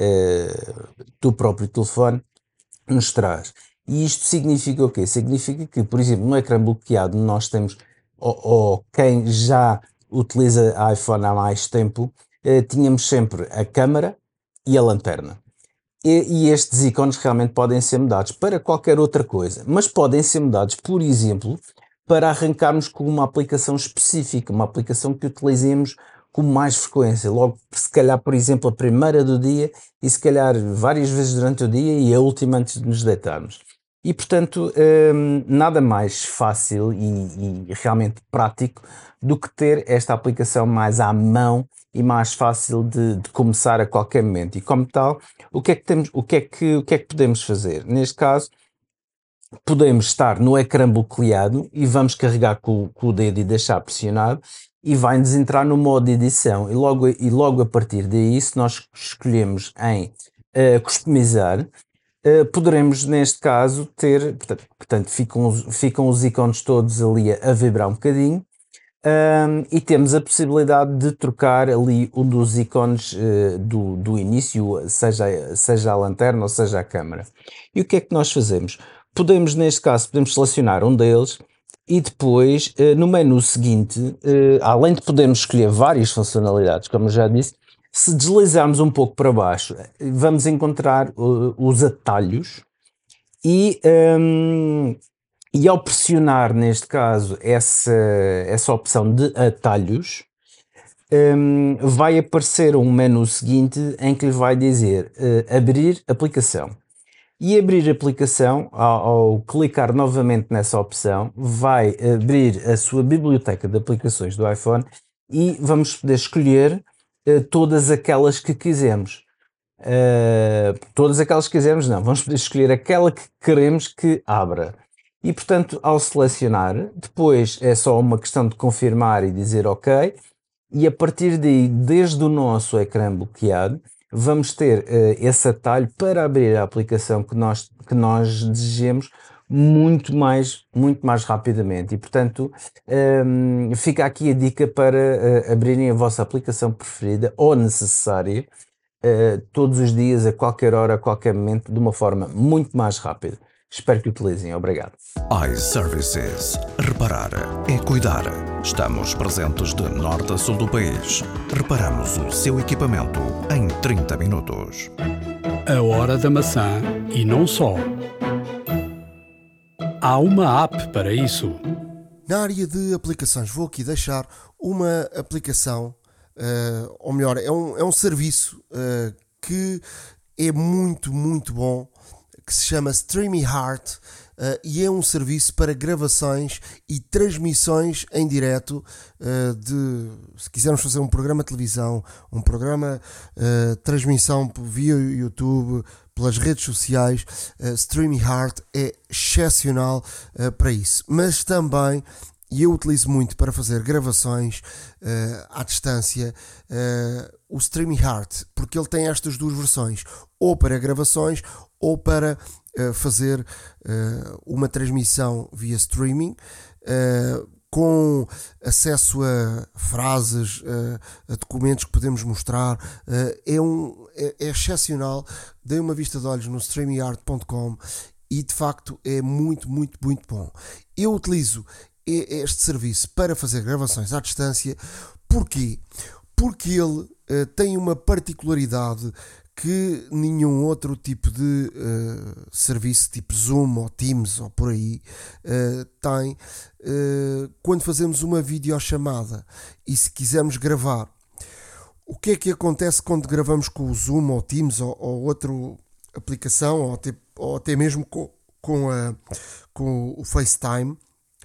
do próprio telefone nos traz. E isto significa o quê? Significa que, por exemplo, no ecrã bloqueado nós temos, ou quem já utiliza iPhone há mais tempo, tínhamos sempre a câmara e a lanterna. E estes ícones realmente podem ser mudados para qualquer outra coisa, mas podem ser mudados, por exemplo, para arrancarmos com uma aplicação específica, uma aplicação que utilizemos com mais frequência, logo se calhar, por exemplo, a primeira do dia e se calhar várias vezes durante o dia e a última antes de nos deitarmos. E portanto, nada mais fácil e realmente prático do que ter esta aplicação mais à mão e mais fácil de começar a qualquer momento. E como tal, o que é que podemos fazer? Neste caso, podemos estar no ecrã bloqueado e vamos carregar com o dedo e deixar pressionado e vai-nos entrar no modo de edição. E logo a partir daí, se nós escolhemos em customizar, poderemos neste caso ter, portanto ficam os ícones todos ali a vibrar um bocadinho. E temos a possibilidade de trocar ali um dos ícones do início, seja a lanterna ou seja a câmara. E o que é que nós fazemos? Podemos selecionar um deles e depois no menu seguinte, além de podermos escolher várias funcionalidades, como eu já disse, se deslizarmos um pouco para baixo, vamos encontrar os atalhos e ao pressionar, neste caso, essa opção de atalhos, vai aparecer um menu seguinte em que lhe vai dizer abrir aplicação. E abrir aplicação, ao clicar novamente nessa opção, vai abrir a sua biblioteca de aplicações do iPhone e vamos poder escolher todas aquelas que quisermos. Todas aquelas que quisermos, não. Vamos poder escolher aquela que queremos que abra. E, portanto, ao selecionar, depois é só uma questão de confirmar e dizer OK. E a partir daí, desde o nosso ecrã bloqueado, vamos ter esse atalho para abrir a aplicação que nós desejemos muito mais rapidamente. E, portanto, fica aqui a dica para abrirem a vossa aplicação preferida ou necessária todos os dias, a qualquer hora, a qualquer momento, de uma forma muito mais rápida. Espero que utilizem. Obrigado. iServices. Reparar é cuidar. Estamos presentes de norte a sul do país. Reparamos o seu equipamento em 30 minutos. A hora da maçã e não só. Há uma app para isso. Na área de aplicações, vou aqui deixar uma aplicação, ou melhor, é um serviço que é muito bom, que se chama StreamYard, e é um serviço para gravações e transmissões em direto se quisermos fazer um programa de televisão, um programa de transmissão via YouTube, pelas redes sociais. StreamYard é excepcional para isso, mas também, e eu utilizo muito para fazer gravações à distância, o StreamYard, porque ele tem estas duas versões, ou para gravações ou para fazer uma transmissão via streaming, com acesso a frases, a documentos que podemos mostrar. É excepcional. Dei uma vista de olhos no StreamYard.com e de facto é muito bom. Eu utilizo este serviço para fazer gravações à distância. Porquê? Porque ele tem uma particularidade que nenhum outro tipo de serviço, tipo Zoom ou Teams ou por aí, tem. Quando fazemos uma videochamada e se quisermos gravar, o que é que acontece quando gravamos com o Zoom ou Teams ou outra aplicação, ou até mesmo com o FaceTime?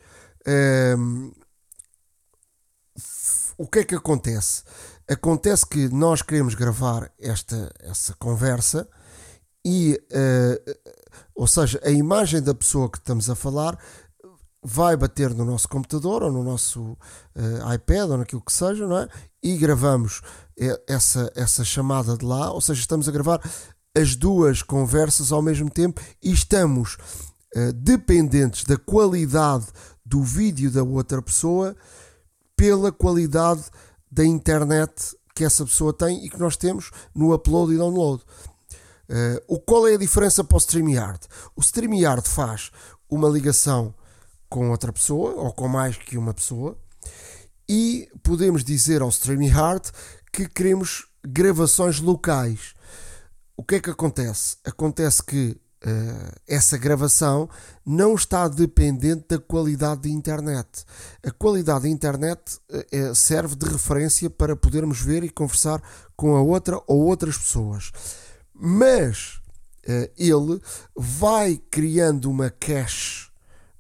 O que é que acontece? Acontece que nós queremos gravar essa conversa e, ou seja, a imagem da pessoa que estamos a falar vai bater no nosso computador ou no nosso iPad ou naquilo que seja, não é? E gravamos essa chamada de lá, ou seja, estamos a gravar as duas conversas ao mesmo tempo e estamos dependentes da qualidade do vídeo da outra pessoa pela qualidade da internet que essa pessoa tem e que nós temos no upload e download. Qual é a diferença para o StreamYard? O StreamYard faz uma ligação com outra pessoa ou com mais que uma pessoa e podemos dizer ao StreamYard que queremos gravações locais. O que é que acontece? Acontece que essa gravação não está dependente da qualidade da internet. A qualidade da internet serve de referência para podermos ver e conversar com a outra ou outras pessoas. Mas ele vai criando uma cache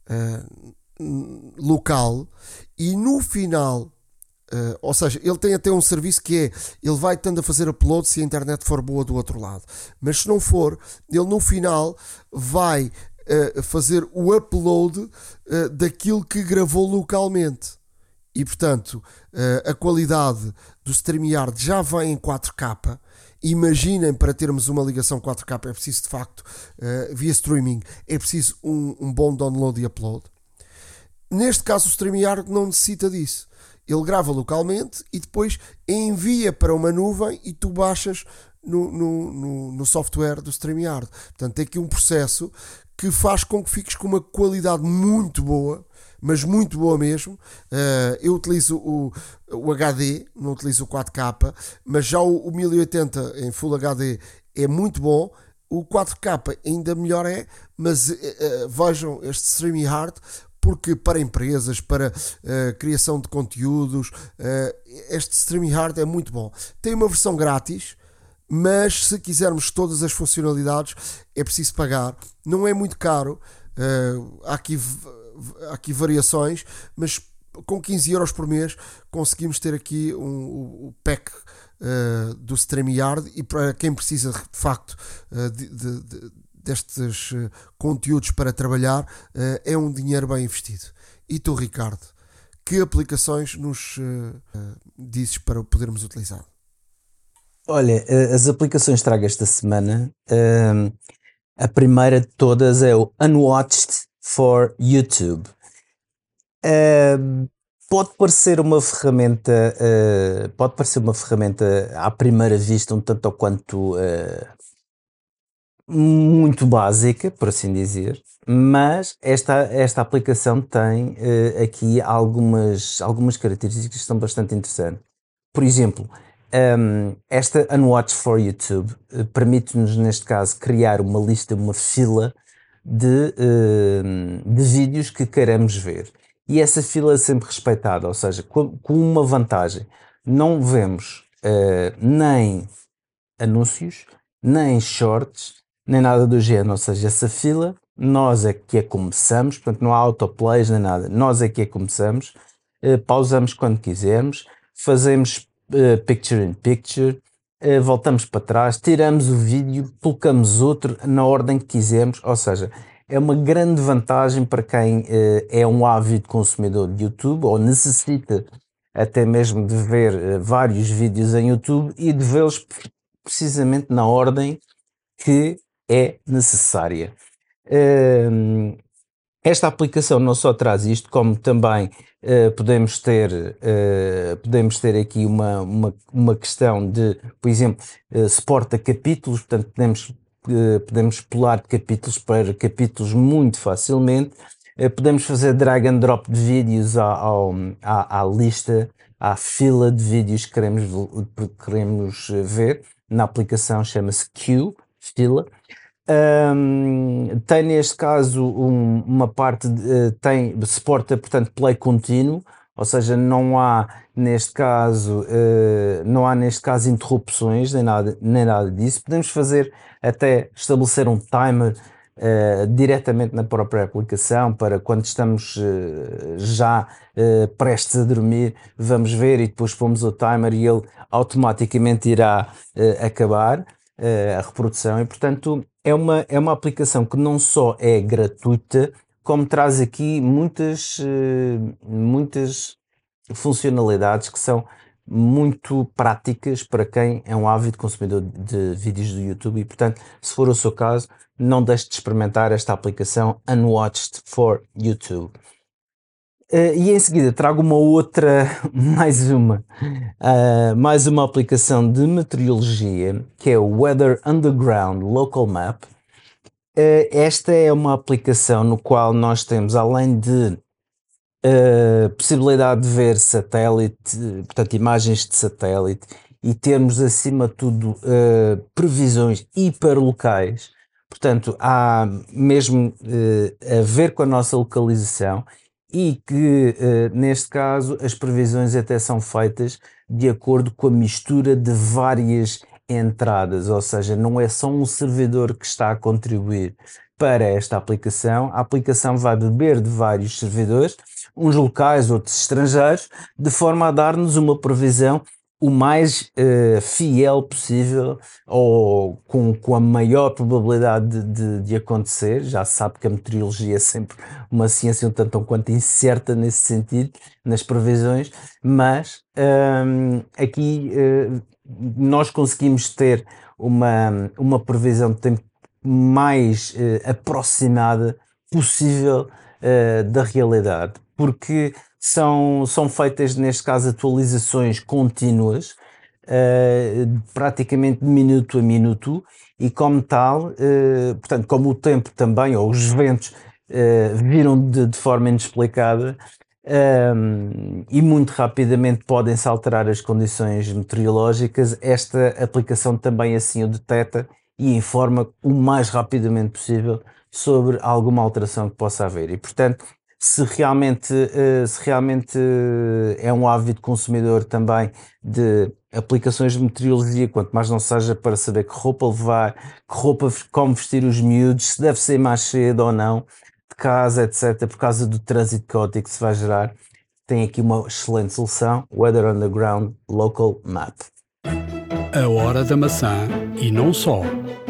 local e no final, ou seja, ele tem até um serviço que é, ele vai estando a fazer upload se a internet for boa do outro lado, mas se não for, ele no final vai fazer o upload daquilo que gravou localmente e portanto a qualidade do StreamYard já vem em 4K. Imaginem, para termos uma ligação 4K é preciso de facto, via streaming, é preciso um bom download e upload. Neste caso o StreamYard não necessita disso. Ele grava localmente e depois envia para uma nuvem e tu baixas no software do StreamYard. Portanto, tem aqui um processo que faz com que fiques com uma qualidade muito boa, mas muito boa mesmo. Eu utilizo o HD, não utilizo o 4K, mas já o 1080 em Full HD é muito bom. O 4K ainda melhor é, mas vejam este StreamYard, porque para empresas, para criação de conteúdos, este StreamYard é muito bom. Tem uma versão grátis, mas se quisermos todas as funcionalidades é preciso pagar. Não é muito caro, há aqui variações, mas com 15 euros por mês conseguimos ter aqui o pack do StreamYard, e para quem precisa de facto destes conteúdos para trabalhar, é um dinheiro bem investido. E tu, Ricardo, que aplicações nos dizes para podermos utilizar? Olha, as aplicações que trago esta semana, a primeira de todas é o Unwatched for YouTube. Pode parecer uma ferramenta, à primeira vista um tanto ou quanto muito básica, por assim dizer, mas esta aplicação tem aqui algumas características que são bastante interessantes. Por exemplo, esta Unwatched for YouTube permite-nos, neste caso, criar uma lista, uma fila de vídeos que queiramos ver. E essa fila é sempre respeitada, ou seja, com uma vantagem. Não vemos nem anúncios, nem shorts, nem nada do género. Ou seja, essa fila, nós é que a começamos, portanto não há autoplays nem nada. Nós é que a começamos, pausamos quando quisermos, fazemos picture in picture, voltamos para trás, tiramos o vídeo, colocamos outro na ordem que quisermos, ou seja, é uma grande vantagem para quem é um ávido consumidor de YouTube ou necessita até mesmo de ver vários vídeos em YouTube e de vê-los precisamente na ordem que é necessária. Esta aplicação não só traz isto, como também podemos ter aqui uma questão de, por exemplo, suporta capítulos, portanto podemos pular de capítulos para capítulos muito facilmente. Podemos fazer drag and drop de vídeos à lista, à fila de vídeos que queremos ver. Na aplicação chama-se Queue, fila. Tem neste caso uma parte suporta, portanto, play contínuo, ou seja, não há neste caso interrupções nem nada disso. Podemos até estabelecer um timer diretamente na própria aplicação, para quando estamos já prestes a dormir, vamos ver e depois pomos o timer e ele automaticamente irá acabar a reprodução. E portanto é uma aplicação que não só é gratuita, como traz aqui muitas funcionalidades que são muito práticas para quem é um ávido consumidor de vídeos do YouTube. E portanto, se for o seu caso, não deixe de experimentar esta aplicação Unwatched for YouTube. E em seguida trago mais uma aplicação de meteorologia, que é o Weather Underground Local Map. Esta é uma aplicação no qual nós temos, além de possibilidade de ver satélite, portanto imagens de satélite, e termos acima de tudo previsões hiperlocais, portanto há mesmo a ver com a nossa localização, e que neste caso as previsões até são feitas de acordo com a mistura de várias entradas, ou seja, não é só um servidor que está a contribuir para esta aplicação. A aplicação vai beber de vários servidores, uns locais, outros estrangeiros, de forma a dar-nos uma previsão o mais fiel possível, ou com a maior probabilidade de acontecer. Já se sabe que a meteorologia é sempre uma ciência um tanto quanto incerta nesse sentido, nas previsões, mas aqui nós conseguimos ter uma previsão de tempo mais aproximada possível da realidade, porque são feitas, neste caso, atualizações contínuas, praticamente de minuto a minuto, e como tal, portanto, como o tempo também, ou os ventos, viram de forma inexplicada, e muito rapidamente podem-se alterar as condições meteorológicas, esta aplicação também assim o detecta e informa o mais rapidamente possível sobre alguma alteração que possa haver. E, portanto, se realmente é um ávido consumidor também de aplicações de meteorologia, quanto mais não seja para saber que roupa levar, como vestir os miúdos, se deve sair mais cedo ou não de casa, etc., por causa do trânsito caótico que se vai gerar. Tem aqui uma excelente solução, Weather Underground Local Map. A hora da maçã e não só.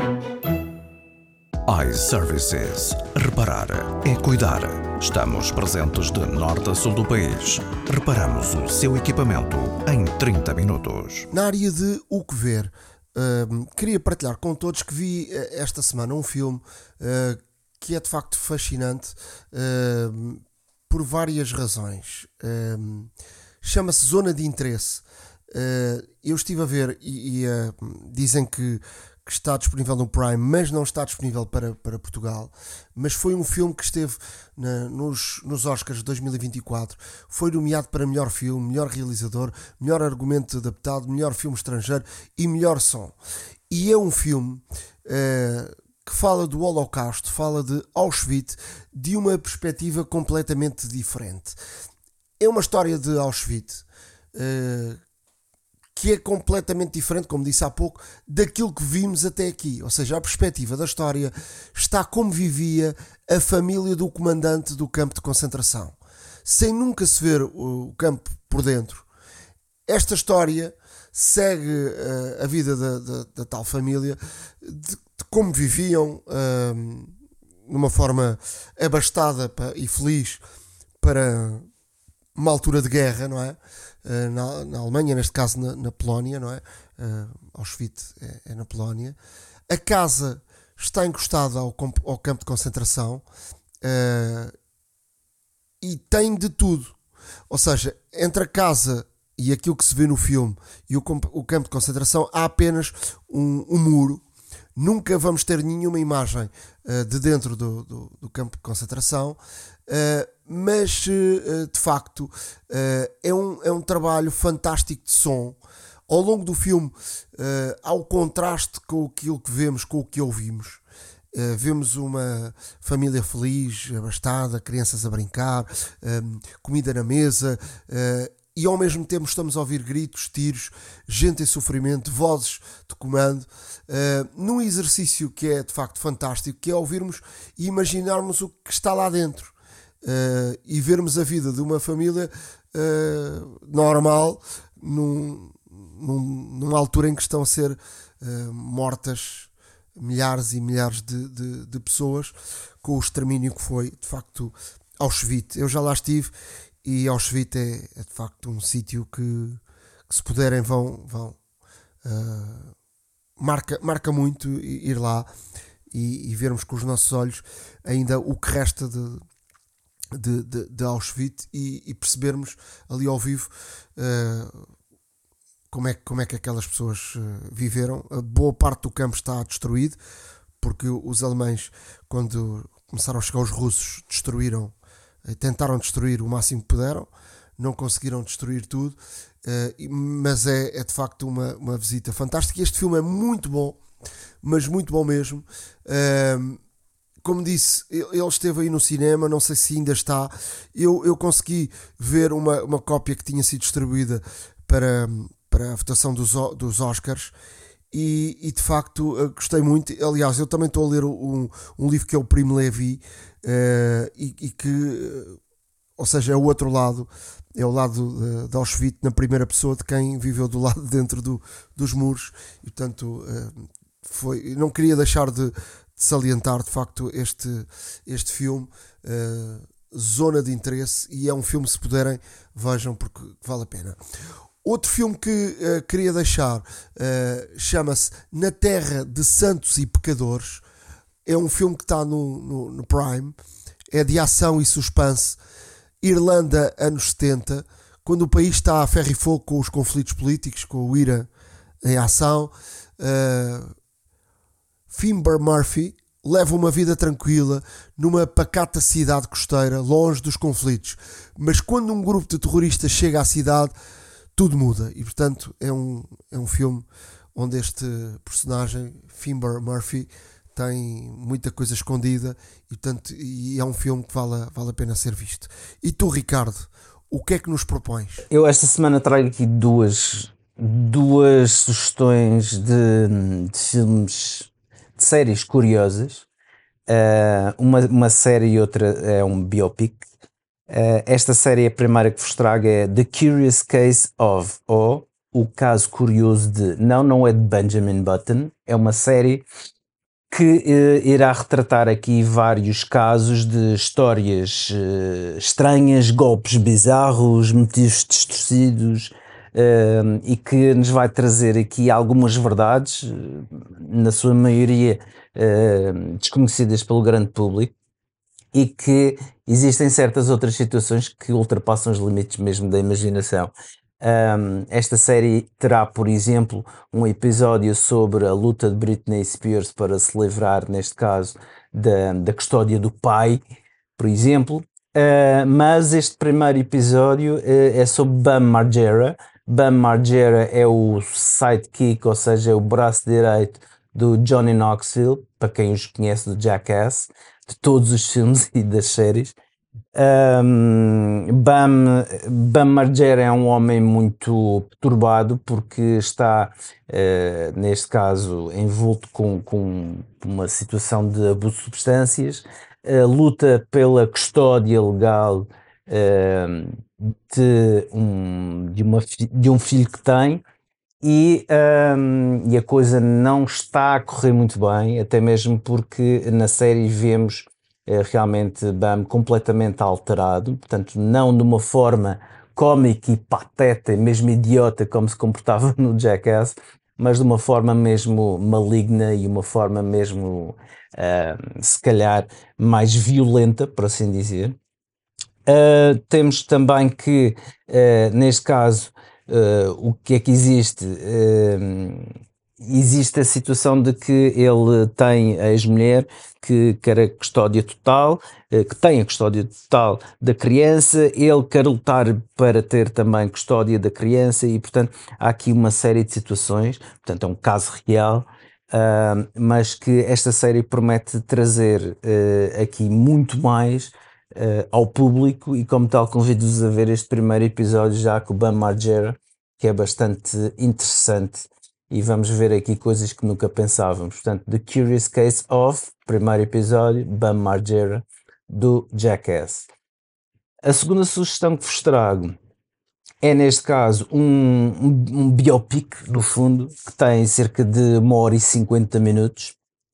iServices. Reparar é cuidar. Estamos presentes de norte a sul do país. Reparamos o seu equipamento em 30 minutos. Na área de o que ver, queria partilhar com todos que vi esta semana um filme que é de facto fascinante por várias razões. Chama-se Zona de Interesse. Eu estive a ver e dizem que está disponível no Prime, mas não está disponível para Portugal. Mas foi um filme que esteve nos Oscars de 2024. Foi nomeado para melhor filme, melhor realizador, melhor argumento adaptado, melhor filme estrangeiro e melhor som. E é um filme que fala do Holocausto, fala de Auschwitz de uma perspectiva completamente diferente. É uma história de Auschwitz que é completamente diferente, como disse há pouco, daquilo que vimos até aqui. Ou seja, a perspectiva da história está como vivia a família do comandante do campo de concentração. Sem nunca se ver o campo por dentro, esta história segue a vida da tal família, de como viviam numa forma abastada e feliz para uma altura de guerra, não é? Na Alemanha, neste caso na Polónia, não é? Auschwitz é na Polónia. A casa está encostada ao campo de concentração e tem de tudo. Ou seja, entre a casa e aquilo que se vê no filme e o campo de concentração há apenas um muro. Nunca vamos ter nenhuma imagem de dentro do campo de concentração, mas de facto é um trabalho fantástico de som. Ao longo do filme há o contraste com aquilo que vemos, com o que ouvimos. Vemos uma família feliz, abastada, crianças a brincar, comida na mesa, e ao mesmo tempo estamos a ouvir gritos, tiros, gente em sofrimento, vozes de comando, num exercício que é de facto fantástico, que é ouvirmos e imaginarmos o que está lá dentro, e vermos a vida de uma família normal numa altura em que estão a ser mortas milhares e milhares de pessoas, com o extermínio que foi de facto Auschwitz. Eu já lá estive e Auschwitz é de facto um sítio que se puderem vão marca muito ir lá e vermos com os nossos olhos ainda o que resta de Auschwitz e percebermos ali ao vivo como é que aquelas pessoas viveram. A boa parte do campo está destruído, porque os alemães, quando começaram a chegar os russos, tentaram destruir o máximo que puderam, não conseguiram destruir tudo, mas é de facto uma visita fantástica. Este filme é muito bom, mas muito bom mesmo. Como disse, ele esteve aí no cinema, não sei se ainda está. Eu consegui ver uma cópia que tinha sido distribuída para a votação dos Oscars e de facto gostei muito. Aliás, eu também estou a ler um livro que é o Primo Levi, e que, ou seja, é o outro lado, é o lado de Auschwitz na primeira pessoa, de quem viveu do lado de dentro dos muros, e portanto não queria deixar de salientar de facto este filme, Zona de Interesse, e é um filme, se puderem, vejam, porque vale a pena. Outro filme que queria deixar chama-se Na Terra de Santos e Pecadores. É um filme que está no Prime, é de ação e suspense. Irlanda, anos 70, quando o país está a ferro e fogo com os conflitos políticos, com o IRA em ação. Finbar Murphy leva uma vida tranquila numa pacata cidade costeira, longe dos conflitos. Mas quando um grupo de terroristas chega à cidade, tudo muda. E portanto é um filme onde este personagem, Finbar Murphy, tem muita coisa escondida e, portanto, é um filme que vale a pena ser visto. E tu, Ricardo, o que é que nos propões? Eu esta semana trago aqui duas sugestões de filmes, de séries curiosas. Uma série e outra é um biopic. Esta série, a primeira que vos trago, é The Curious Case of, ou O Caso Curioso de... Não é de Benjamin Button, é uma série que irá retratar aqui vários casos de histórias estranhas, golpes bizarros, motivos distorcidos, e que nos vai trazer aqui algumas verdades, na sua maioria desconhecidas pelo grande público, e que existem certas outras situações que ultrapassam os limites mesmo da imaginação. Esta série terá, por exemplo, um episódio sobre a luta de Britney Spears para se livrar, neste caso, da custódia do pai, por exemplo. Mas este primeiro episódio é sobre Bam Margera. Bam Margera é o sidekick, ou seja, é o braço direito do Johnny Knoxville, para quem os conhece do Jackass, de todos os filmes e das séries. Bam Margera é um homem muito perturbado porque está, neste caso, envolto com uma situação de abuso de substâncias, luta pela custódia legal de um filho que tem. E a coisa não está a correr muito bem, até mesmo porque na série vemos realmente Bam completamente alterado, portanto não de uma forma cómica e pateta, mesmo idiota como se comportava no Jackass, mas de uma forma mesmo maligna e uma forma mesmo se calhar mais violenta, por assim dizer. Temos também que neste caso o que é que existe? Existe a situação de que ele tem a ex-mulher que quer a custódia total, que tem a custódia total da criança, ele quer lutar para ter também custódia da criança e, portanto, há aqui uma série de situações, portanto, é um caso real, mas que esta série promete trazer aqui muito mais ao público e, como tal, convido-vos a ver este primeiro episódio já com o Bam Margera, que é bastante interessante. E vamos ver aqui coisas que nunca pensávamos. Portanto, The Curious Case of, primeiro episódio, Bam Margera, do Jackass. A segunda sugestão que vos trago é, neste caso, um biopic, no fundo, que tem cerca de 1h50.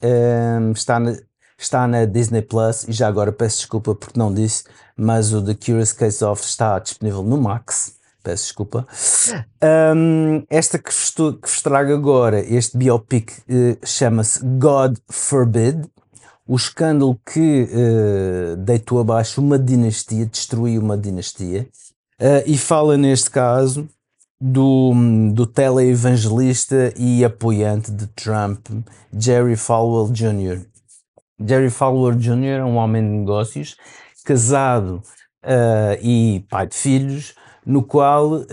Está na Disney Plus, e já agora peço desculpa porque não disse, mas o The Curious Case of está disponível no Max. Peço desculpa. Esta que vos trago agora, este biopic, chama-se God Forbid, o escândalo que deitou abaixo uma dinastia, destruiu uma dinastia, e fala neste caso do teleevangelista e apoiante de Trump, Jerry Falwell Jr. Jerry Falwell Jr. é um homem de negócios, casado e pai de filhos, no qual,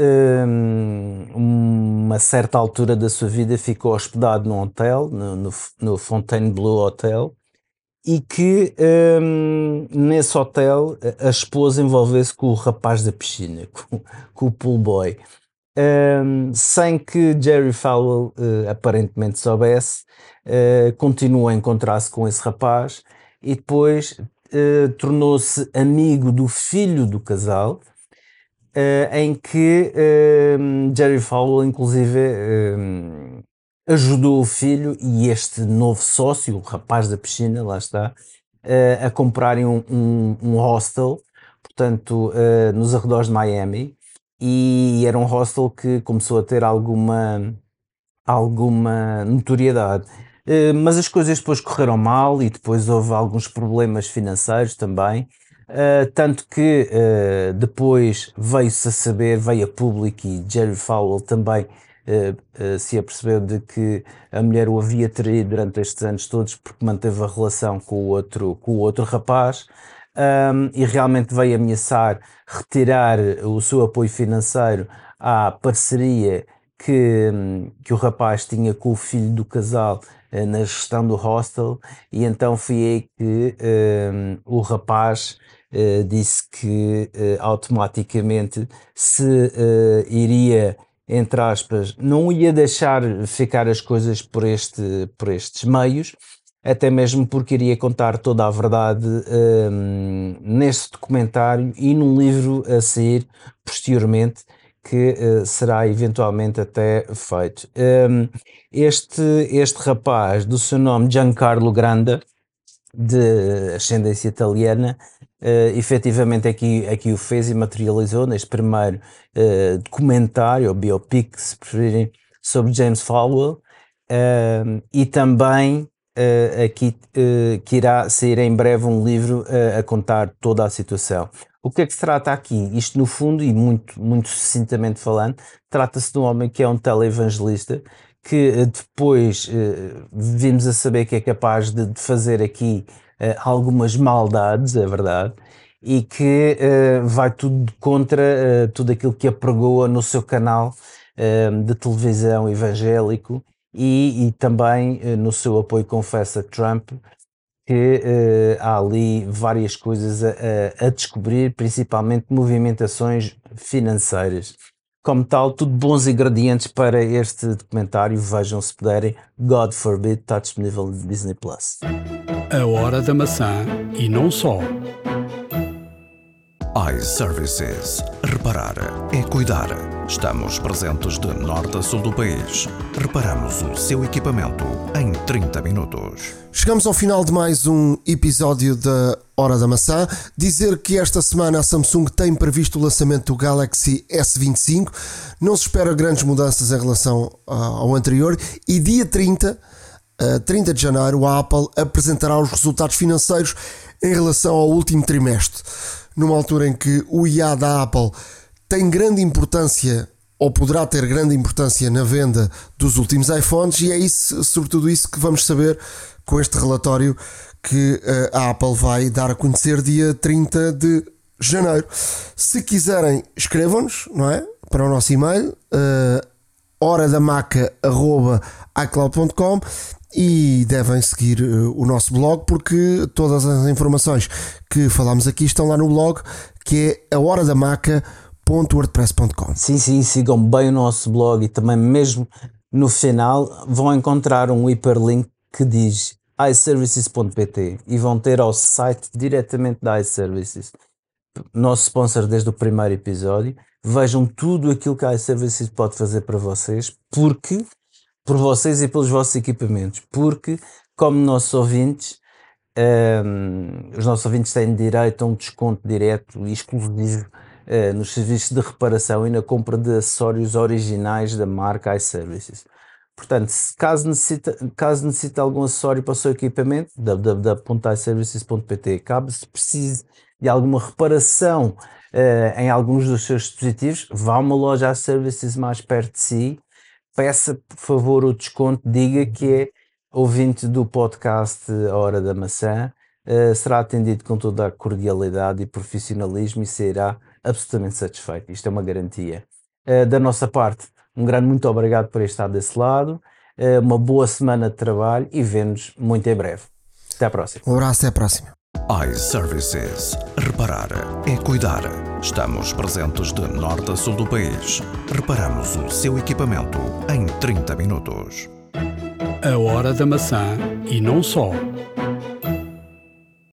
uma certa altura da sua vida, ficou hospedado num hotel, no Fontainebleau Hotel, e que nesse hotel a esposa envolveu-se com o rapaz da piscina, com o pool boy, sem que Jerry Falwell aparentemente soubesse. Continuou a encontrar-se com esse rapaz e depois tornou-se amigo do filho do casal, em que Jerry Falwell inclusive ajudou o filho e este novo sócio, o rapaz da piscina, lá está, a comprarem um hostel, portanto, nos arredores de Miami, e era um hostel que começou a ter alguma notoriedade. Mas as coisas depois correram mal e depois houve alguns problemas financeiros também, tanto que depois veio-se a saber, veio a público, e Jerry Falwell também se apercebeu de que a mulher o havia traído durante estes anos todos porque manteve a relação com o outro rapaz, e realmente veio ameaçar retirar o seu apoio financeiro à parceria que o rapaz tinha com o filho do casal na gestão do hostel, e então foi aí que o rapaz disse que automaticamente se iria, entre aspas, não ia deixar ficar as coisas por estes meios, até mesmo porque iria contar toda a verdade neste documentário e num livro a sair posteriormente, que será eventualmente até feito. Este rapaz, do seu nome Giancarlo Granda, de ascendência italiana, efetivamente aqui o fez e materializou neste primeiro documentário, ou biopic, se preferirem, sobre James Falwell, e também aqui que irá sair em breve um livro a contar toda a situação. O que é que se trata aqui? Isto, no fundo, e muito sucintamente falando, trata-se de um homem que é um televangelista, que depois vimos a saber que é capaz de fazer aqui algumas maldades, é verdade, e que vai tudo contra tudo aquilo que apregoa no seu canal de televisão evangélico, e também no seu apoio, confessa, Trump, que há ali várias coisas a descobrir, principalmente movimentações financeiras. Como tal, tudo bons ingredientes para este documentário. Vejam, se puderem, God Forbid, está disponível no Disney+. A Hora da Maçã e não só. iServices. Reparar é cuidar. Estamos presentes de norte a sul do país. Reparamos o seu equipamento em 30 minutos. Chegamos ao final de mais um episódio da Hora da Maçã. Dizer que esta semana a Samsung tem previsto o lançamento do Galaxy S25. Não se espera grandes mudanças em relação ao anterior. E dia 30 de janeiro, a Apple apresentará os resultados financeiros em relação ao último trimestre. Numa altura em que o IA da Apple tem grande importância, ou poderá ter grande importância na venda dos últimos iPhones, e é isso, sobretudo isso, que vamos saber com este relatório que a Apple vai dar a conhecer dia 30 de janeiro. Se quiserem, escrevam-nos, não é? Para o nosso e-mail, horadamaca@icloud.com, e devem seguir o nosso blog, porque todas as informações que falamos aqui estão lá no blog, que é ahoradamaca.wordpress.com. Sim, sigam bem o nosso blog, e também mesmo no final vão encontrar um hiperlink que diz iServices.pt e vão ter ao site diretamente da iServices, nosso sponsor desde o primeiro episódio. Vejam tudo aquilo que a iServices pode fazer para vocês, por vocês e pelos vossos equipamentos, porque, como nossos ouvintes, os nossos ouvintes têm direito a um desconto direto e exclusivo nos serviços de reparação e na compra de acessórios originais da marca iServices. Portanto, caso necessite algum acessório para o seu equipamento, www.iServices.pt. Caso se precise de alguma reparação em alguns dos seus dispositivos, vá a uma loja iServices mais perto de si, peça por favor o desconto, diga que é ouvinte do podcast A Hora da Maçã, será atendido com toda a cordialidade e profissionalismo e será absolutamente satisfeito. Isto é uma garantia. Da nossa parte, um grande muito obrigado por estar desse lado, uma boa semana de trabalho e vemo-nos muito em breve. Até à próxima. Um abraço, até à próxima. iServices. Reparar é cuidar. Estamos presentes de norte a sul do país. Reparamos o seu equipamento em 30 minutos. A Hora da Maçã e não só.